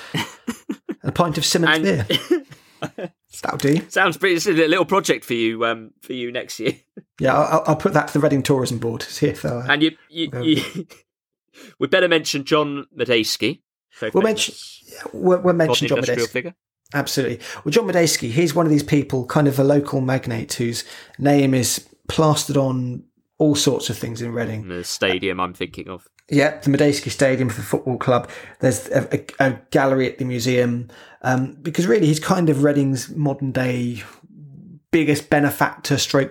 and a pint of Simmons And- beer. That'll do. Sounds pretty. It's a little project for you. Um, for you next year. Yeah, I'll, I'll put that to the Reading Tourism Board. See if they'll. Uh, And you, you, you we better mention John Medeski. So We'll mention- we'll, we'll mention John industrial Medeski. figure. Absolutely. Well, John Medeski, he's one of these people, kind of a local magnate whose name is plastered on all sorts of things in Reading. The stadium I'm thinking of. Yeah, the Medeski Stadium for the football club. There's a, a, a gallery at the museum, um, because really he's kind of Reading's modern day biggest benefactor stroke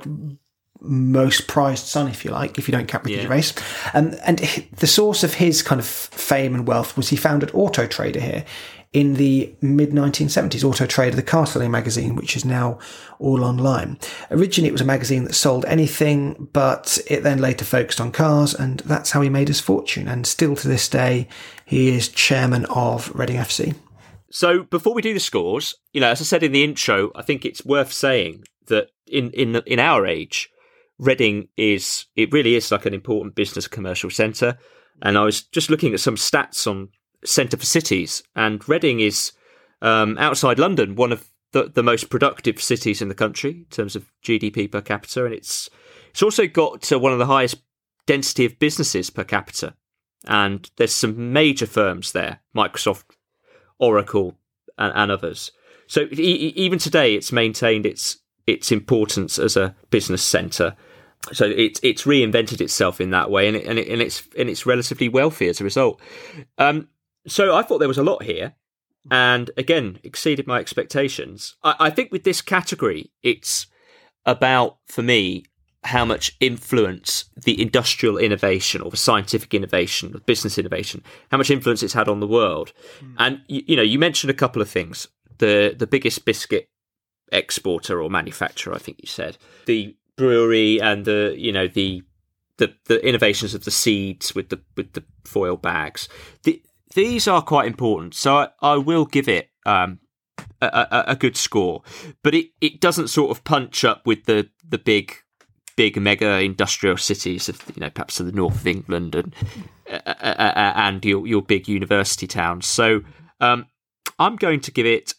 most prized son, if you like, if you don't count Ricky Yeah. Gervais. Um, and h- the source of his kind of fame and wealth was he founded Auto Trader here in the mid nineteen seventies. Auto Trader, the Castlereagh magazine, which is now all online. Originally, it was a magazine that sold anything, but it then later focused on cars, and that's how he made his fortune. And still to this day, he is chairman of Reading F C. So before we do the scores, you know, as I said in the intro, I think it's worth saying that in in in our age, Reading is it really is like an important business commercial centre. And I was just looking at some stats on Centre for Cities, and Reading is um, outside London one of the, the most productive cities in the country in terms of G D P per capita, and it's it's also got uh, one of the highest density of businesses per capita. And there's some major firms there, Microsoft, Oracle, and, and others. So e- even today, it's maintained its its importance as a business centre. So it's it's reinvented itself in that way, and it, and, it, and it's and it's relatively wealthy as a result. Um, so I thought there was a lot here, and again exceeded my expectations. I, I think with this category, it's about, for me, how much influence the industrial innovation or the scientific innovation, the business innovation, how much influence it's had on the world. Mm. And you, you know, you mentioned a couple of things. The the biggest biscuit exporter or manufacturer, I think you said, the brewery, and the you know the the the innovations of the seeds with the with the foil bags. The, these are quite important, so I, I will give it um, a, a, a good score. But it, it doesn't sort of punch up with the the big big mega industrial cities of, you know, perhaps to the north of England and uh, uh, and your your big university towns. So um, I'm going to give it.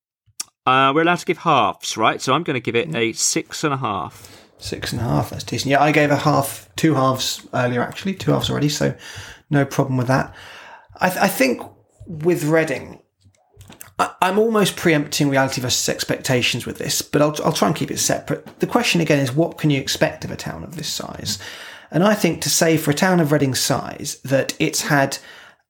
Uh, we're allowed to give halves, right? So I'm going to give it a six and a half. Six and a half, that's decent. Yeah, I gave a half, two halves earlier, actually, two halves already, so no problem with that. I, th- I think with Reading, I- I'm almost preempting reality versus expectations with this, but I'll, I'll try and keep it separate. The question again is, what can you expect of a town of this size? And I think to say for a town of Reading's size that it's had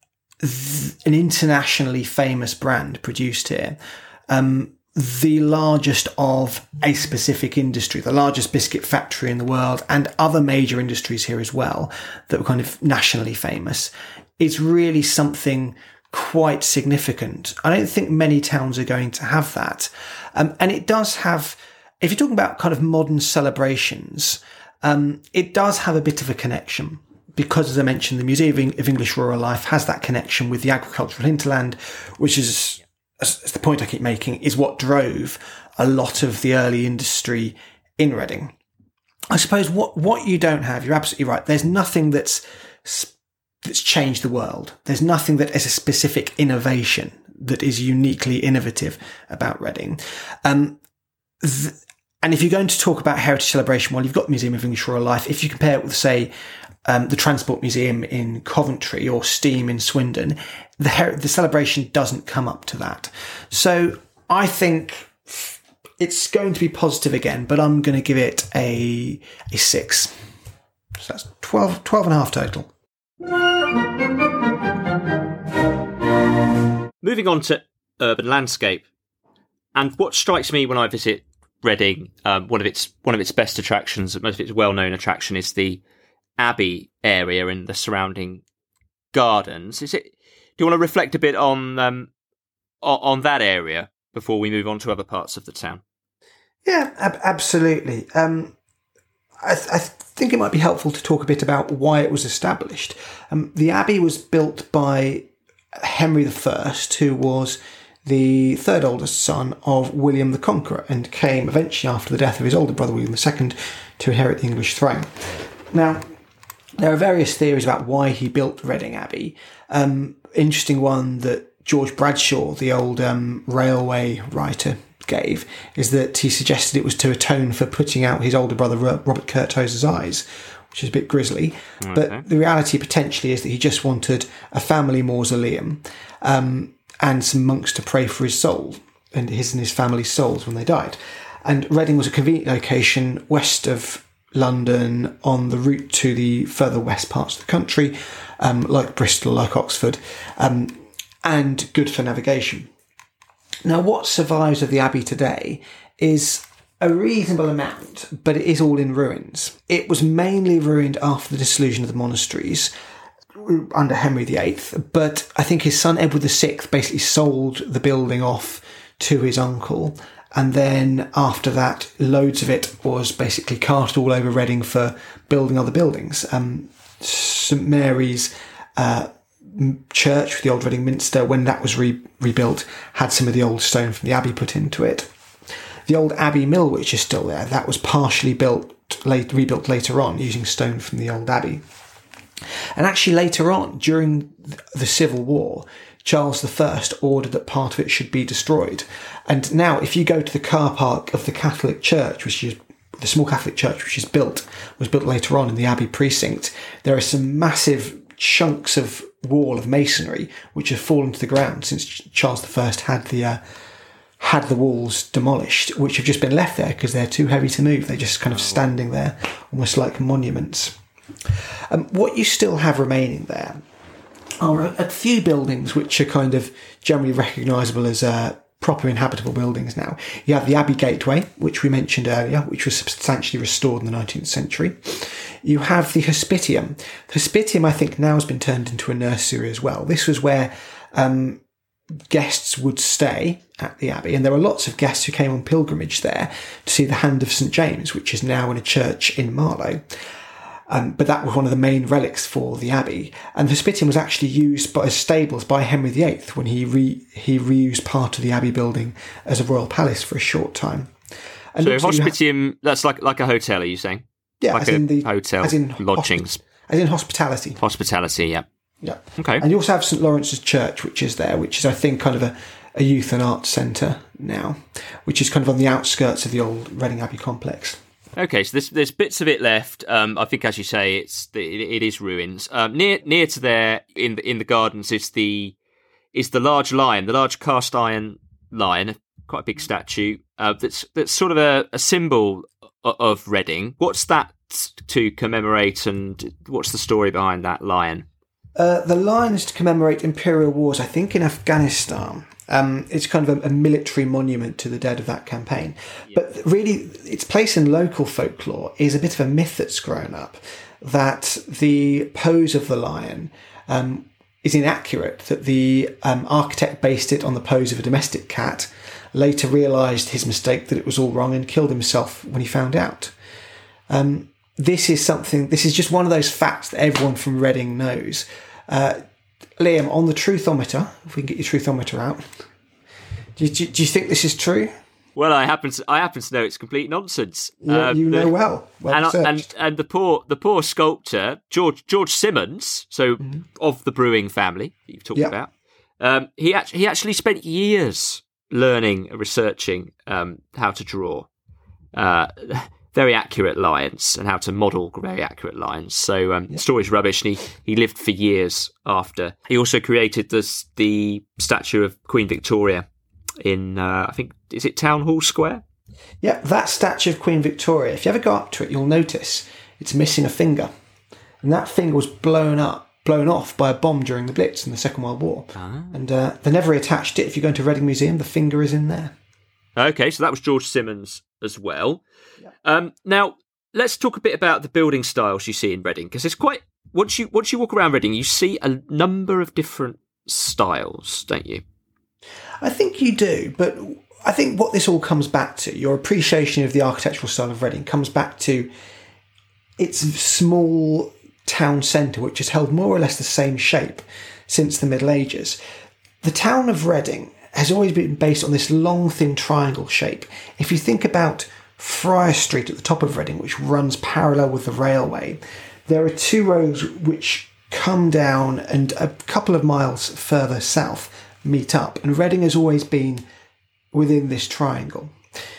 th- an internationally famous brand produced here, um, the largest of a specific industry, the largest biscuit factory in the world, and other major industries here as well that were kind of nationally famous, is really something quite significant. I don't think many towns are going to have that. Um, and it does have, if you're talking about kind of modern celebrations, um, it does have a bit of a connection. Because, as I mentioned, the Museum of English Rural Life has that connection with the agricultural hinterland, which is, as the point I keep making, is what drove a lot of the early industry in Reading. I suppose what, what you don't have, you're absolutely right, there's nothing that's that's changed the world. There's nothing that is a specific innovation that is uniquely innovative about Reading. Um, th- and if you're going to talk about heritage celebration, well, you've got the Museum of English Rural Life. If you compare it with, say, um, the Transport Museum in Coventry or Steam in Swindon, the, her- the celebration doesn't come up to that. So I think it's going to be positive again, but I'm going to give it a a six. So that's twelve, twelve and a half total. Moving on to urban landscape, and what strikes me when I visit Reading, um, one of its one of its best attractions, most of its well-known attraction, is the Abbey area and the surrounding gardens. Is it? Do you want to reflect a bit on um, on that area before we move on to other parts of the town? Yeah, ab- absolutely. Um, I, th- I think it might be helpful to talk a bit about why it was established. Um, the Abbey was built by Henry the First, who was the third oldest son of William the Conqueror, and came eventually after the death of his older brother William the Second to inherit the English throne. Now, there are various theories about why he built Reading Abbey. Um, interesting one that George Bradshaw, the old um, railway writer, gave is that he suggested it was to atone for putting out his older brother Robert Curthose's eyes, which is a bit grisly. Okay. But the reality potentially is that he just wanted a family mausoleum um, and some monks to pray for his soul and his and his family's souls when they died. And Reading was a convenient location west of London on the route to the further west parts of the country, um, like Bristol, like Oxford, um, and good for navigation. Now, what survives of the Abbey today is a reasonable amount, but it is all in ruins. It was mainly ruined after the dissolution of the monasteries under Henry the Eighth, but I think his son Edward the Sixth basically sold the building off to his uncle, and then after that, loads of it was basically carted all over Reading for building other buildings. Um, St Mary's uh, Church, the old Reading Minster, when that was re- rebuilt, had some of the old stone from the Abbey put into it. The old Abbey Mill, which is still there, that was partially built, late, rebuilt later on using stone from the old Abbey. And actually later on, during the Civil War, Charles the First ordered that part of it should be destroyed. And now, if you go to the car park of the Catholic Church, which is the small Catholic church which is built, was built later on in the Abbey precinct, there are some massive chunks of wall of masonry which have fallen to the ground since Charles the First had the uh, had the walls demolished, which have just been left there because they're too heavy to move. They're just kind of standing there, almost like monuments. Um, what you still have remaining there are a, a few buildings which are kind of generally recognisable as uh, proper inhabitable buildings now. You have the Abbey Gateway, which we mentioned earlier, which was substantially restored in the nineteenth century. You have the Hospitium. The Hospitium, I think, now has been turned into a nursery as well. This was where um, guests would stay at the Abbey, and there were lots of guests who came on pilgrimage there to see the Hand of St James, which is now in a church in Marlow. Um, but that was one of the main relics for the Abbey. And the Hospitium was actually used by, as stables by Henry the Eighth when he re, he reused part of the Abbey building as a royal palace for a short time. And so Hospitium, ha- that's like like a hotel, are you saying? Yeah, like as a in the hotel, as in lodgings. Hospi- as in hospitality. Hospitality, yeah. Yeah. Okay. And you also have St Lawrence's Church, which is there, which is, I think, kind of a, a youth and arts centre now, which is kind of on the outskirts of the old Reading Abbey complex. Okay, so there's there's bits of it left. Um, I think, as you say, it's it, it is ruins. Um, near near to there in the in the gardens is the is the large lion, the large cast iron lion, quite a big statue. Uh, that's that's sort of a, a symbol of, of Reading. What's that to commemorate, and what's the story behind that lion? Uh, the lion is to commemorate imperial wars, I think, in Afghanistan. Um, it's kind of a, a military monument to the dead of that campaign. Yeah. But really, its place in local folklore is a bit of a myth that's grown up, that the pose of the lion um, is inaccurate, that the um, architect based it on the pose of a domestic cat, later realised his mistake, that it was all wrong, and killed himself when he found out. Um, this is something, this is just one of those facts that everyone from Reading knows. Uh, Liam, on the truthometer, if we can get your truthometer out, do you, do you think this is true? Well, I happen to I happen to know it's complete nonsense. Yeah, um, you know the, well. well and, and and the poor the poor sculptor George George Simmons, so mm-hmm. of the brewing family that you've talked yep. about, um, he actually he actually spent years learning, researching um, how to draw. Uh, very accurate lines and how to model very accurate lines. So um, yeah. the story's rubbish, and he, he lived for years after. He also created this, the statue of Queen Victoria in, uh, I think, is it Town Hall Square? Yeah, that statue of Queen Victoria, if you ever go up to it, you'll notice it's missing a finger. And that finger was blown up, blown off by a bomb during the Blitz in the Second World War. Ah. And uh, they never reattached it. If you go into Reading Museum, the finger is in there. Okay, so that was George Simmons as well. Yeah. Um, now, let's talk a bit about the building styles you see in Reading, because it's quite, once you once you walk around Reading, you see a number of different styles, don't you? I think you do, but I think what this all comes back to, your appreciation of the architectural style of Reading, comes back to its small town centre, which has held more or less the same shape since the Middle Ages. The town of Reading has always been based on this long, thin triangle shape. If you think about Friar Street at the top of Reading, which runs parallel with the railway, there are two roads which come down and a couple of miles further south meet up, and Reading has always been within this triangle.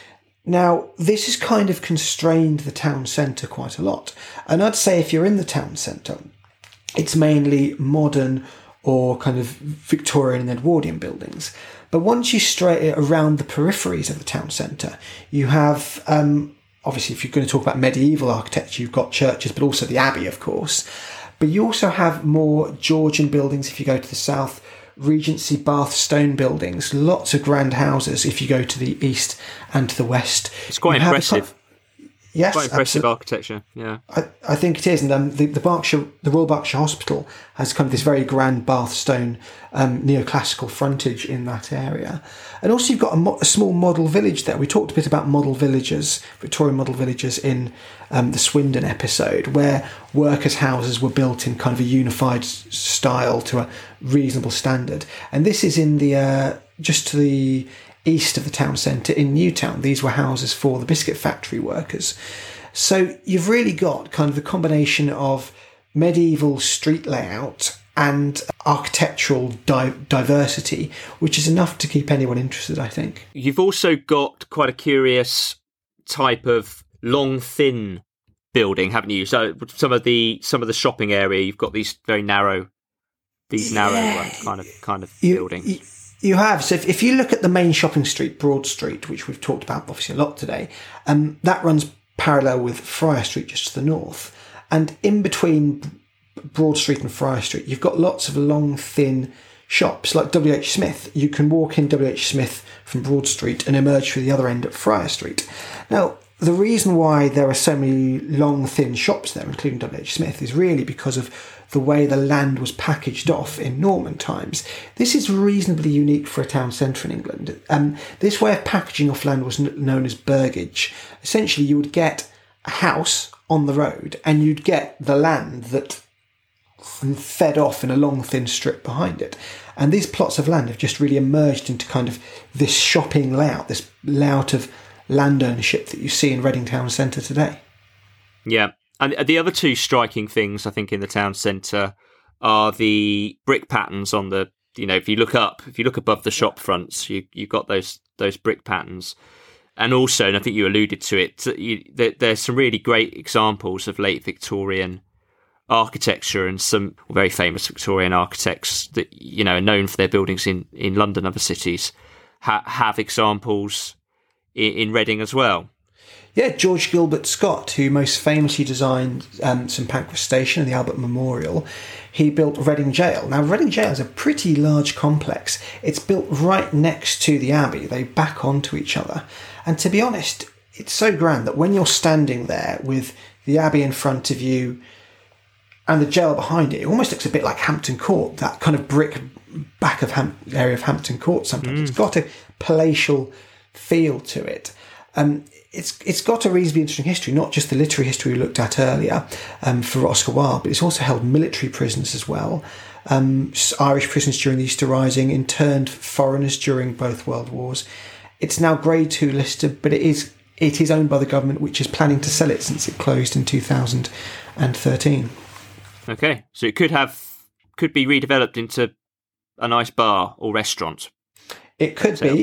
Now, this has kind of constrained the town centre quite a lot, and I'd say if you're in the town centre, it's mainly modern or kind of Victorian and Edwardian buildings. But once you stray around the peripheries of the town centre, you have, um, obviously if you're going to talk about medieval architecture, you've got churches, but also the Abbey, of course. But you also have more Georgian buildings if you go to the south, Regency Bath stone buildings, lots of grand houses if you go to the east and to the west. It's quite you impressive. Yes, quite impressive absolutely. Architecture. Yeah, I, I think it is, and um, the, the Berkshire, the Royal Berkshire Hospital has kind of this very grand Bath stone um, neoclassical frontage in that area, and also you've got a, mo- a small model village there. We talked a bit about model villages, Victorian model villages in um, the Swindon episode, where workers' houses were built in kind of a unified style to a reasonable standard, and this is in the uh, just to the east of the town centre in Newtown. These were houses for the biscuit factory workers. So you've really got kind of the combination of medieval street layout and architectural di- diversity, which is enough to keep anyone interested, I think. You've also got quite a curious type of long, thin building, haven't you? So some of the some of the shopping area, you've got these very narrow, these narrow yeah. uh, kind of kind of you, building. You, You have. So if, if you look at the main shopping street, Broad Street, which we've talked about obviously a lot today, um, that runs parallel with Friar Street just to the north. And in between Broad Street and Friar Street, you've got lots of long, thin shops like W H Smith. You can walk in W H Smith from Broad Street and emerge through the other end at Friar Street. Now, the reason why there are so many long, thin shops there, including W H Smith, is really because of the way the land was packaged off in Norman times. This is reasonably unique for a town centre in England. Um, this way of packaging off land was n- known as burgage. Essentially, you would get a house on the road and you'd get the land that fed off in a long, thin strip behind it. And these plots of land have just really emerged into kind of this shopping layout, this layout of land ownership that you see in Reading Town Centre today. Yeah. And the other two striking things, I think, in the town centre are the brick patterns on the, you know, if you look up, if you look above the shop fronts, you, you've got those those brick patterns. And also, and I think you alluded to it, you, there, there's some really great examples of late Victorian architecture, and some very famous Victorian architects that, you know, are known for their buildings in, in London and other cities, ha- have examples in, in Reading as well. Yeah, George Gilbert Scott, who most famously designed um, St Pancras Station and the Albert Memorial, he built Reading Jail. Now, Reading Jail is a pretty large complex. It's built right next to the Abbey. They back onto each other. And to be honest, it's so grand that when you're standing there with the Abbey in front of you and the jail behind it, it almost looks a bit like Hampton Court, that kind of brick back of Ham- area of Hampton Court sometimes. Mm. It's got a palatial feel to it. Um, It's it's got a reasonably interesting history, not just the literary history we looked at earlier um, for Oscar Wilde, but it's also held military prisoners as well, um, Irish prisoners during the Easter Rising, interned foreigners during both World Wars. It's now Grade Two listed, but it is it is owned by the government, which is planning to sell it since it closed in two thousand thirteen. Okay, so it could have could be redeveloped into a nice bar or restaurant. It could so. be.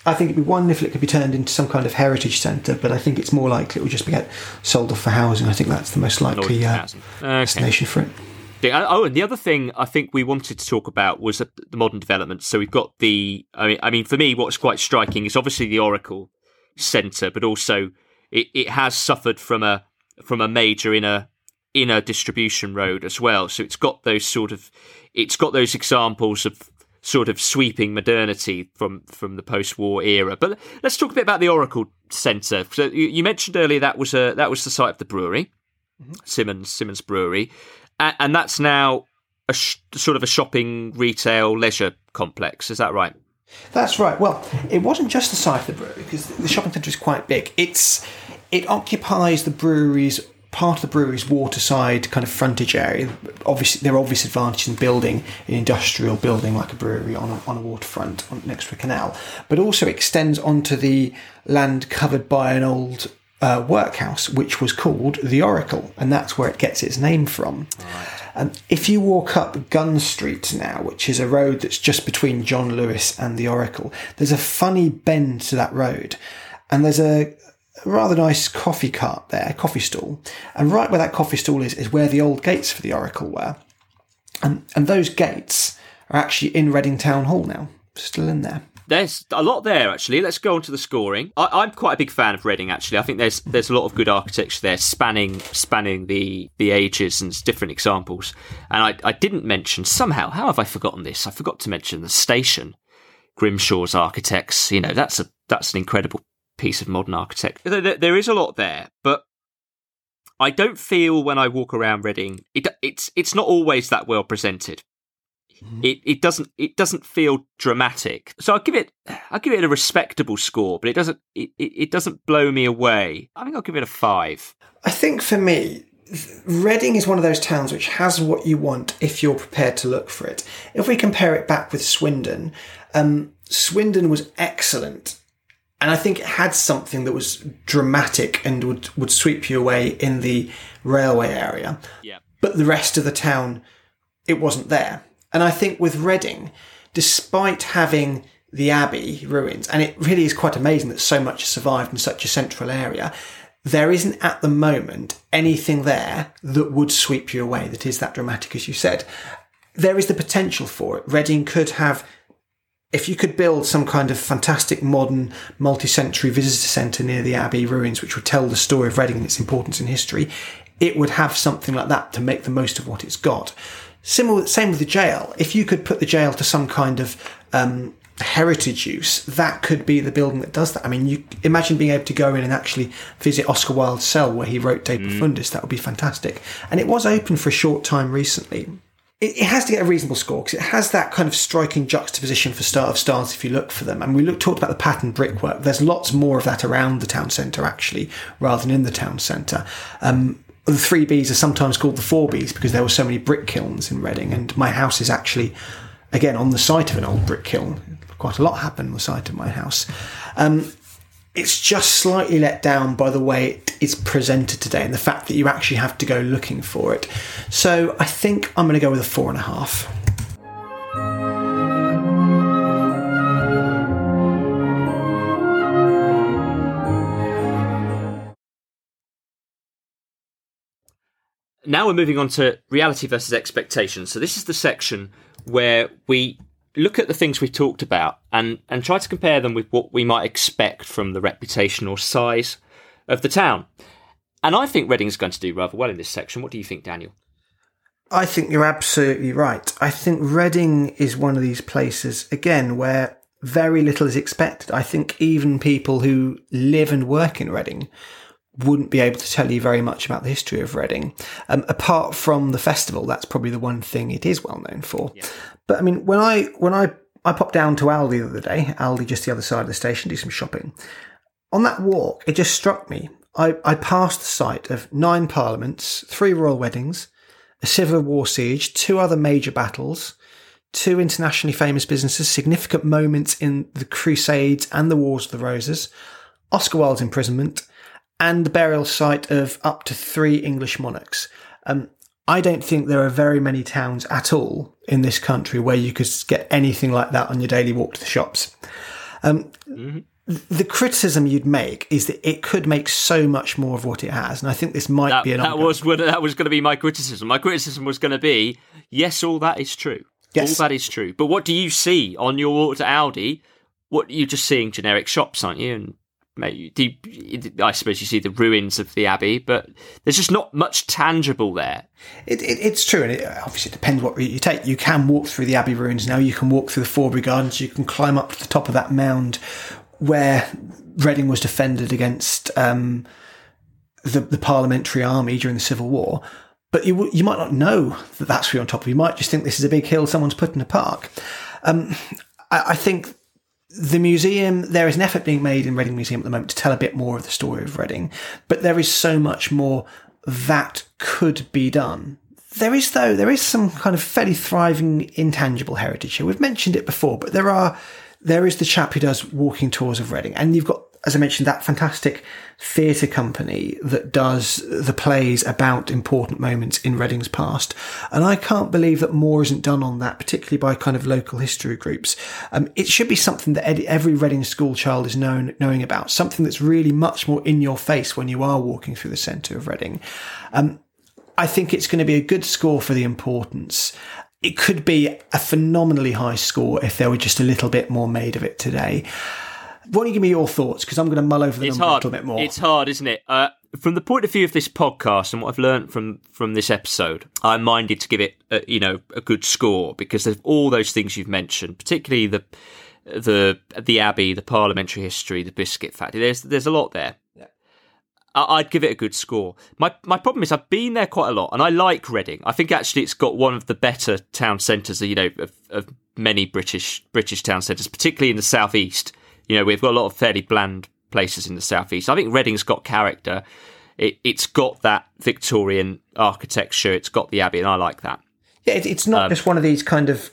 I think it'd be wonderful if it could be turned into some kind of heritage centre, but I think it's more likely it will just be get sold off for housing. I think that's the most likely uh, okay. destination for it. Oh, and the other thing I think we wanted to talk about was the modern development. So we've got the, I mean, I mean, for me, what's quite striking is obviously the Oracle Centre, but also it, it has suffered from a from a major inner inner distribution road as well. So it's got those sort of, it's got those examples of sort of sweeping modernity from from the post-war era. But let's talk a bit about the Oracle Centre. So you, you mentioned earlier that was a that was the site of the brewery, mm-hmm. Simmons Simmons Brewery. And that's now a sh- sort of a shopping, retail, leisure complex. Is that right? That's right. Well, it wasn't just the site of the brewery, because the shopping centre is quite big. It's It occupies the brewery's, part of the brewery's waterside kind of frontage area. Obviously, there are obvious advantages in building an industrial building like a brewery on a, on a waterfront on, next to a canal, but also extends onto the land covered by an old Uh, workhouse, which was called the Oracle, and that's where it gets its name from. Right. Um, if you walk up Gun Street now, which is a road that's just between John Lewis and the Oracle, there's a funny bend to that road, and there's a rather nice coffee cart there, a coffee stall, and right where that coffee stall is is where the old gates for the Oracle were, and, and those gates are actually in Reading Town Hall now, still in there. There's a lot there, actually. Let's go on to the scoring. I, I'm quite a big fan of Reading, actually. I think there's there's a lot of good architecture there, spanning spanning the, the ages and different examples. And I, I didn't mention, somehow, how have I forgotten this? I forgot to mention the station. Grimshaw's architects, you know, that's a that's an incredible piece of modern architecture. There, there is a lot there, but I don't feel when I walk around Reading, it, it's it's not always that well presented. It it doesn't it doesn't feel dramatic, so I'll give it I'll give it a respectable score, but it doesn't it, it doesn't blow me away. I think I'll give it a five. I think for me, Reading is one of those towns which has what you want if you're prepared to look for it. If we compare it back with Swindon, um, Swindon was excellent, and I think it had something that was dramatic and would would sweep you away in the railway area. Yeah, but the rest of the town, it wasn't there. And I think with Reading, despite having the Abbey ruins, and it really is quite amazing that so much has survived in such a central area, there isn't at the moment anything there that would sweep you away, that is that dramatic, as you said. There is the potential for it. Reading could have, if you could build some kind of fantastic modern multi-century visitor centre near the Abbey ruins, which would tell the story of Reading and its importance in history, it would have something like that to make the most of what it's got. Similar, same with the jail. If you could put the jail to some kind of um, heritage use, that could be the building that does that. I mean, you imagine being able to go in and actually visit Oscar Wilde's cell where he wrote De Profundis. Mm. That would be fantastic. And it was open for a short time recently. It, it has to get a reasonable score because it has that kind of striking juxtaposition for Star of Stars if you look for them. And we look, talked about the patterned brickwork. There's lots more of that around the town centre, actually, rather than in the town centre. Um, The three Bs are sometimes called the four Bs because there were so many brick kilns in Reading, and my house is actually, again, on the site of an old brick kiln. Quite a lot happened on the site of my house. Um, it's just slightly let down by the way it is presented today and the fact that you actually have to go looking for it. So I think I'm going to go with a four and a half. Now we're moving on to reality versus expectations. So this is the section where we look at the things we've talked about and, and try to compare them with what we might expect from the reputation or size of the town. And I think Reading's going to do rather well in this section. What do you think, Daniel? I think you're absolutely right. I think Reading is one of these places, again, where very little is expected. I think even people who live and work in Reading wouldn't be able to tell you very much about the history of Reading. Um, apart from the festival, that's probably the one thing it is well known for. Yeah. But I mean, when I when I, I popped down to Aldi the other day, Aldi just the other side of the station, do some shopping. On that walk, it just struck me. I, I passed the site of nine parliaments, three royal weddings, a Civil War siege, two other major battles, two internationally famous businesses, significant moments in the Crusades and the Wars of the Roses, Oscar Wilde's imprisonment, and the burial site of up to three English monarchs. Um, I don't think there are very many towns at all in this country where you could get anything like that on your daily walk to the shops. Um, mm-hmm. The criticism you'd make is that it could make so much more of what it has, and I think this might that, be an that was that was going to be my criticism. My criticism was going to be, yes, all that is true. Yes. All that is true. But what do you see on your walk to Aldi? What you're just seeing generic shops, aren't you? And maybe, do you, I suppose you see the ruins of the Abbey, but there's just not much tangible there. It, it, it's true, and it obviously depends what route you take. You can walk through the Abbey ruins now. You can walk through the Forbury Gardens. You can climb up to the top of that mound where Reading was defended against um, the, the Parliamentary Army during the Civil War. But you you might not know that that's where you're on top of. You might just think this is a big hill someone's put in a park. Um, I, I think the museum, there is an effort being made in Reading Museum at the moment to tell a bit more of the story of Reading, but there is so much more that could be done. There is, though, there is some kind of fairly thriving intangible heritage here. We've mentioned it before, but there are... There is the chap who does walking tours of Reading, and you've got, as I mentioned, that fantastic theatre company that does the plays about important moments in Reading's past. And I can't believe that more isn't done on that, particularly by kind of local history groups. Um, it should be something that every Reading school child is known, knowing about, something that's really much more in your face when you are walking through the centre of Reading. Um, I think it's going to be a good score for the importance. It could be a phenomenally high score if there were just a little bit more made of it today. Why don't you give me your thoughts? Because I'm going to mull over the it's number hard. a little bit more. It's hard, isn't it? Uh, from the point of view of this podcast and what I've learned from, from this episode, I'm minded to give it, a, you know, a good score because of all those things you've mentioned, particularly the the the Abbey, the parliamentary history, the biscuit factory. There's there's a lot there. Yeah. I'd give it a good score. My my problem is I've been there quite a lot, and I like Reading. I think actually it's got one of the better town centres, you know, of, of many British British town centres, particularly in the southeast. You know, we've got a lot of fairly bland places in the southeast. I think Reading's got character. It, it's got that Victorian architecture. It's got the Abbey, and I like that. Yeah, it, it's not um, just one of these kind of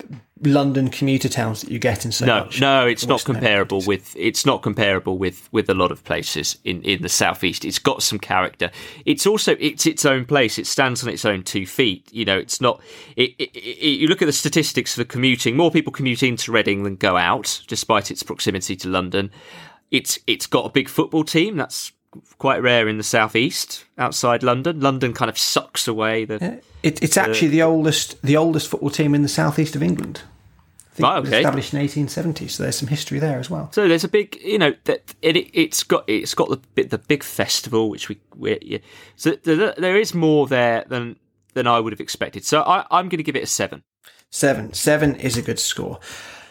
London commuter towns that you get in so no, much. No, it's not comparable with it's not comparable with, with a lot of places in, in the southeast. It's got some character. It's also it's its own place. It stands on its own two feet. You know, it's not. It, it, it, you look at the statistics for commuting. More people commute into Reading than go out, despite its proximity to London. It's it's got a big football team. That's quite rare in the southeast. Outside London, London kind of sucks away the. Yeah. It, it's actually the, the oldest the oldest football team in the southeast of England. I think right, it was okay. established in eighteen seventy, so there's some history there as well. So there's a big, you know, that it, it's got it's got the bit the big festival, which we, we yeah. so there, there is more there than than I would have expected. So I, I'm going to give it a seven. Seven, seven is a good score.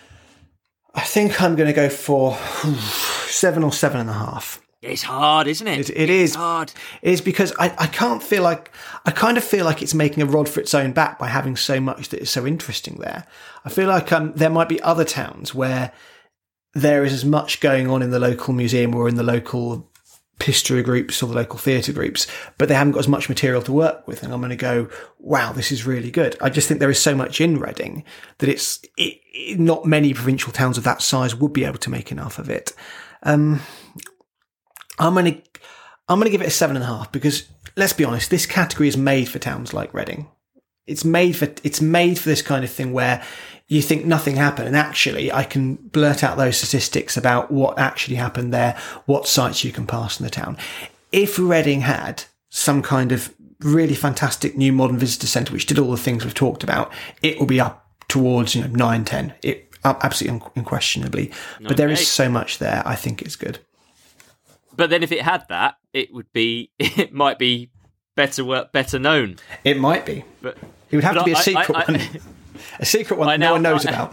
I think I'm going to go for seven or seven and a half. It's hard, isn't it? It, it is it's hard. It is because I, I can't feel like I kind of feel like it's making a rod for its own back by having so much that is so interesting there. I feel like um, there might be other towns where there is as much going on in the local museum or in the local history groups or the local theatre groups, but they haven't got as much material to work with. And I'm going to go, wow, this is really good. I just think there is so much in Reading that it's it, it, not many provincial towns of that size would be able to make enough of it. Um, I'm going to, I'm going to give it a seven and a half because let's be honest, this category is made for towns like Reading. It's made for, it's made for this kind of thing where you think nothing happened. And actually I can blurt out those statistics about what actually happened there, what sites you can pass in the town. If Reading had some kind of really fantastic new modern visitor centre, which did all the things we've talked about, it will be up towards, you know, nine, ten, it up absolutely unquestionably. But there is so much there. I think it's good. But then if it had that, it would be, it might be better work, better known. It might be. But it would have to be a I, secret I, I, one. A secret one that now, no one knows I, about.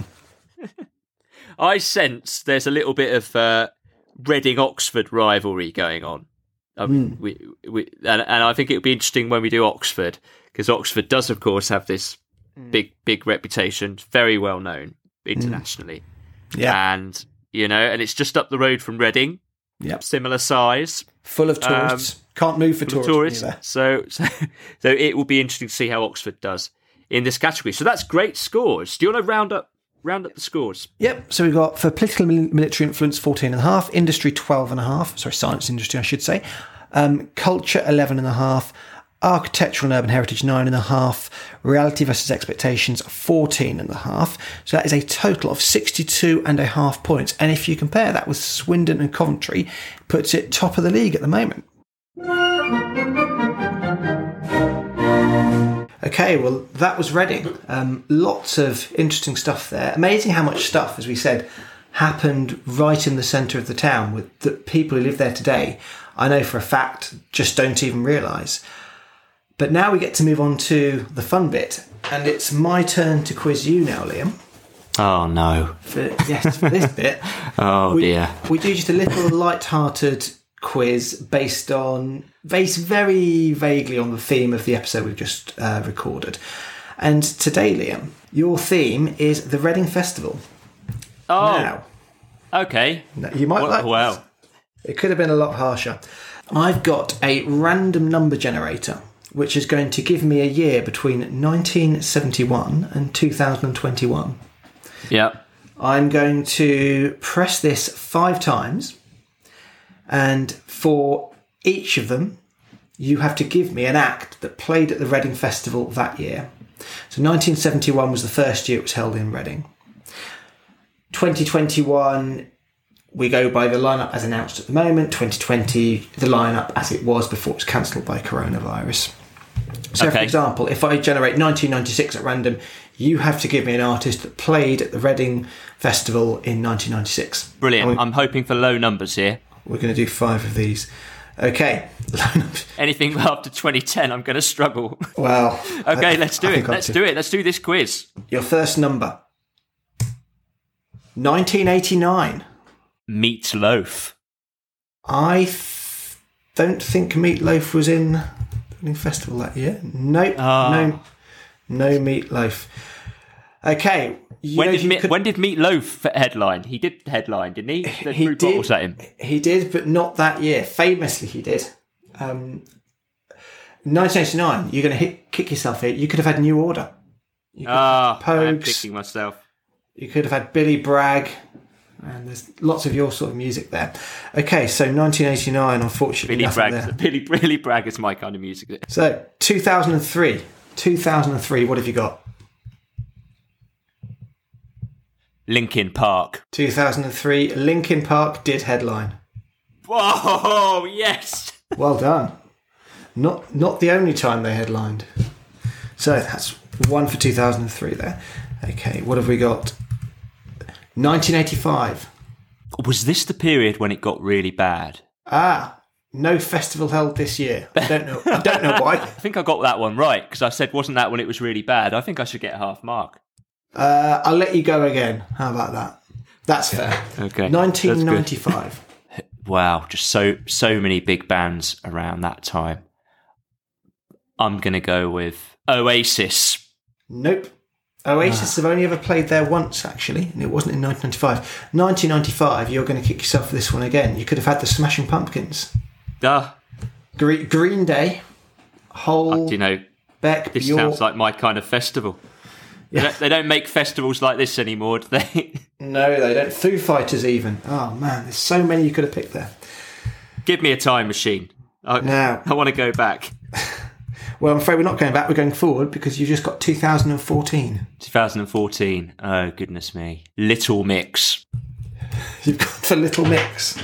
I sense there's a little bit of uh, Reading-Oxford rivalry going on. Um, mm. we, we, and, and I think it would be interesting when we do Oxford, because Oxford does, of course, have this mm. big, big reputation, very well known internationally. Mm. Yeah. And, you know, and it's just up the road from Reading. Yep. Similar size. Full of tourists. Um, Can't move for tourists. tourists. So, so, so it will be interesting to see how Oxford does in this category. So that's great scores. Do you want to round up round up the scores? Yep. So we've got for political military influence fourteen and a half, industry twelve and a half. Sorry, science industry, I should say. Um, culture eleven and a half. Architectural and urban heritage, nine and a half. Reality versus expectations, fourteen and a half. So that is a total of sixty-two and a half points. And if you compare that with Swindon and Coventry, it puts it top of the league at the moment. Okay, well, that was Reading. Um, lots of interesting stuff there. Amazing how much stuff, as we said, happened right in the centre of the town with the people who live there today. I know for a fact, just don't even realise. But now we get to move on to the fun bit, and it's my turn to quiz you now, Liam. Oh, no. For, yes, for this bit. oh, we, dear. We do just a little light-hearted quiz based on, based very vaguely on the theme of the episode we've just uh, recorded. And today, Liam, your theme is the Reading Festival. Oh, now, okay. You might well, like well. this. It could have been a lot harsher. I've got a random number generator, which is going to give me a year between nineteen seventy-one and two thousand twenty-one. Yeah. I'm going to press this five times, and for each of them, you have to give me an act that played at the Reading Festival that year. So nineteen seventy-one was the first year it was held in Reading. twenty twenty-one, we go by the lineup as announced at the moment. twenty twenty, the lineup as it was before it was cancelled by coronavirus. So, okay. For example, if I generate nineteen ninety-six at random, you have to give me an artist that played at the Reading Festival in nineteen ninety-six. Brilliant. We, I'm hoping for low numbers here. We're going to do five of these. Okay. Anything after twenty ten, I'm going to struggle. Well. okay, I, let's do I it. Let's do it. Let's do this quiz. Your first number. nineteen eighty-nine. Meat Loaf. I th- don't think Meat Loaf was in the Reading Festival that year. Nope. Oh. No, no Meat Loaf. Okay. When did, Me- could... when did Meat Loaf headline? He did headline, didn't he? The he did. Bottles at him. He did, but not that year. Famously, he did. Um, nineteen eighty-nine. You're going to hit, kick yourself here. You could have had New Order. Ah, oh, I'm kicking myself. You could have had Billy Bragg. And there's lots of your sort of music there. Okay, so nineteen eighty-nine, unfortunately, Billy Bragg. There. Billy, Billy Bragg is my kind of music. So two thousand three. two thousand three, what have you got? Linkin Park. two thousand three, Linkin Park did headline. Whoa, yes. Well done. Not not the only time they headlined. So that's one for two thousand three there. Okay, what have we got? nineteen eighty-five. Was this the period when it got really bad? Ah, no festival held this year. I don't know. I don't know why. I think I got that one right because I said, wasn't that when it was really bad? I think I should get a half mark. Uh, I'll let you go again. How about that? That's fair. Okay. nineteen ninety-five. Wow, just so so many big bands around that time. I'm going to go with Oasis. Nope. Oasis ah. have only ever played there once, actually, and it wasn't in nineteen ninety-five. nineteen ninety-five, you're going to kick yourself for this one again. You could have had the Smashing Pumpkins. Ah. Green, Green Day. Hole. Uh, you know, Beck. This Bjork. sounds like my kind of festival. Yeah. They, don't, they don't make festivals like this anymore, do they? No, they don't. Foo Fighters even. Oh, man, there's so many you could have picked there. Give me a time machine. I, now, I want to go back. Well, I'm afraid we're not going back. We're going forward because you just got two thousand fourteen. twenty fourteen. Oh, goodness me. Little Mix. You've got the Little Mix.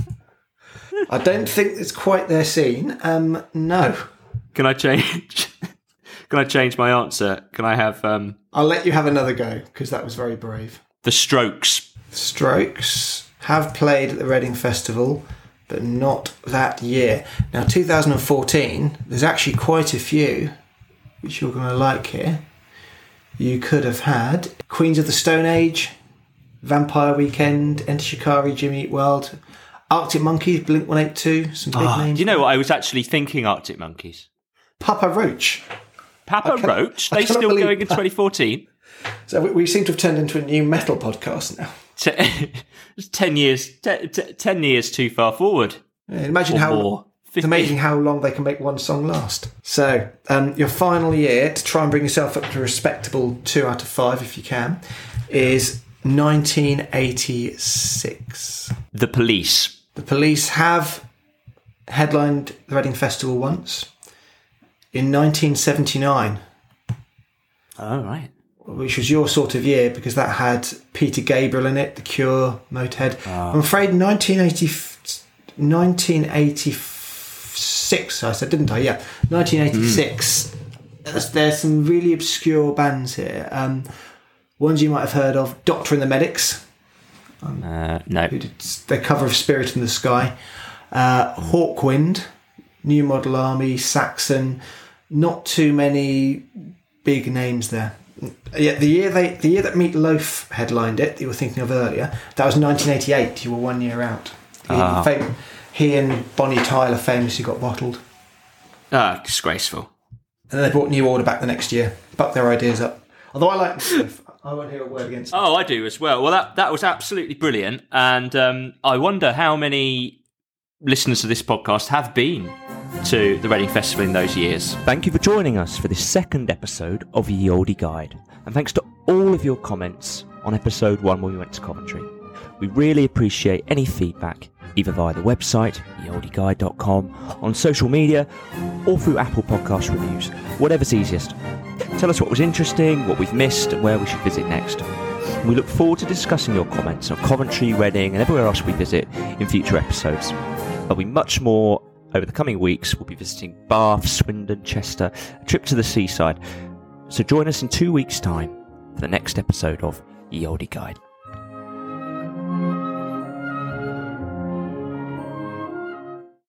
I don't think it's quite their scene. Um, no. Can I change? Can I change my answer? Can I have... Um, I'll let you have another go because that was very brave. The Strokes. Strokes have played at the Reading Festival, but not that year. Now, two thousand fourteen, there's actually quite a few, which you're going to like here. You could have had Queens of the Stone Age, Vampire Weekend, Enter Shikari, Jimmy Eat World, Arctic Monkeys, Blink one eighty-two, some big oh, names. Do you know what? I was actually thinking Arctic Monkeys. Papa Roach. Papa Roach? They still going in twenty fourteen? So we, we seem to have turned into a new metal podcast now. It's ten years, t- t- ten years too far forward. Yeah, imagine how more. It's amazing how long they can make one song last. So um, your final year to try and bring yourself up to a respectable two out of five, if you can, is nineteen eighty-six. The Police. The Police have headlined the Reading Festival once. in nineteen seventy-nine. Oh, right. Which was your sort of year because that had Peter Gabriel in it, The Cure, Motorhead. Oh. I'm afraid nineteen eighty, nineteen eighty-six, I said, didn't I? Yeah, nineteen eighty-six. Mm. There's, there's some really obscure bands here. Um, ones you might have heard of, Doctor and the Medics. Um, uh, no. Who did their cover of Spirit in the Sky. Uh, Hawkwind, New Model Army, Saxon. Not too many big names there. Yeah, the year they, the year that Meat Loaf headlined it, that you were thinking of earlier, that was nineteen eighty-eight. You were one year out. He, Ah. fam- he and Bonnie Tyler famously got bottled. Ah, disgraceful. And then they brought New Order back the next year, bucked their ideas up. Although I like Meat Loaf, I won't hear a word against it. Oh, I do as well. Well, that, that was absolutely brilliant. And um, I wonder how many listeners to this podcast have been to the Reading Festival in those years. Thank you for joining us for this second episode of Ye Olde Guide. And thanks to all of your comments on episode one when we went to Coventry. We really appreciate any feedback, either via the website, ye olde guide dot com, on social media, or through Apple Podcast reviews, whatever's easiest. Tell us what was interesting, what we've missed, and where we should visit next. We look forward to discussing your comments on Coventry, Reading, and everywhere else we visit in future episodes. There'll be much more over the coming weeks. We'll be visiting Bath, Swindon, Chester, a trip to the seaside. So join us in two weeks' time for the next episode of Ye Olde Guide.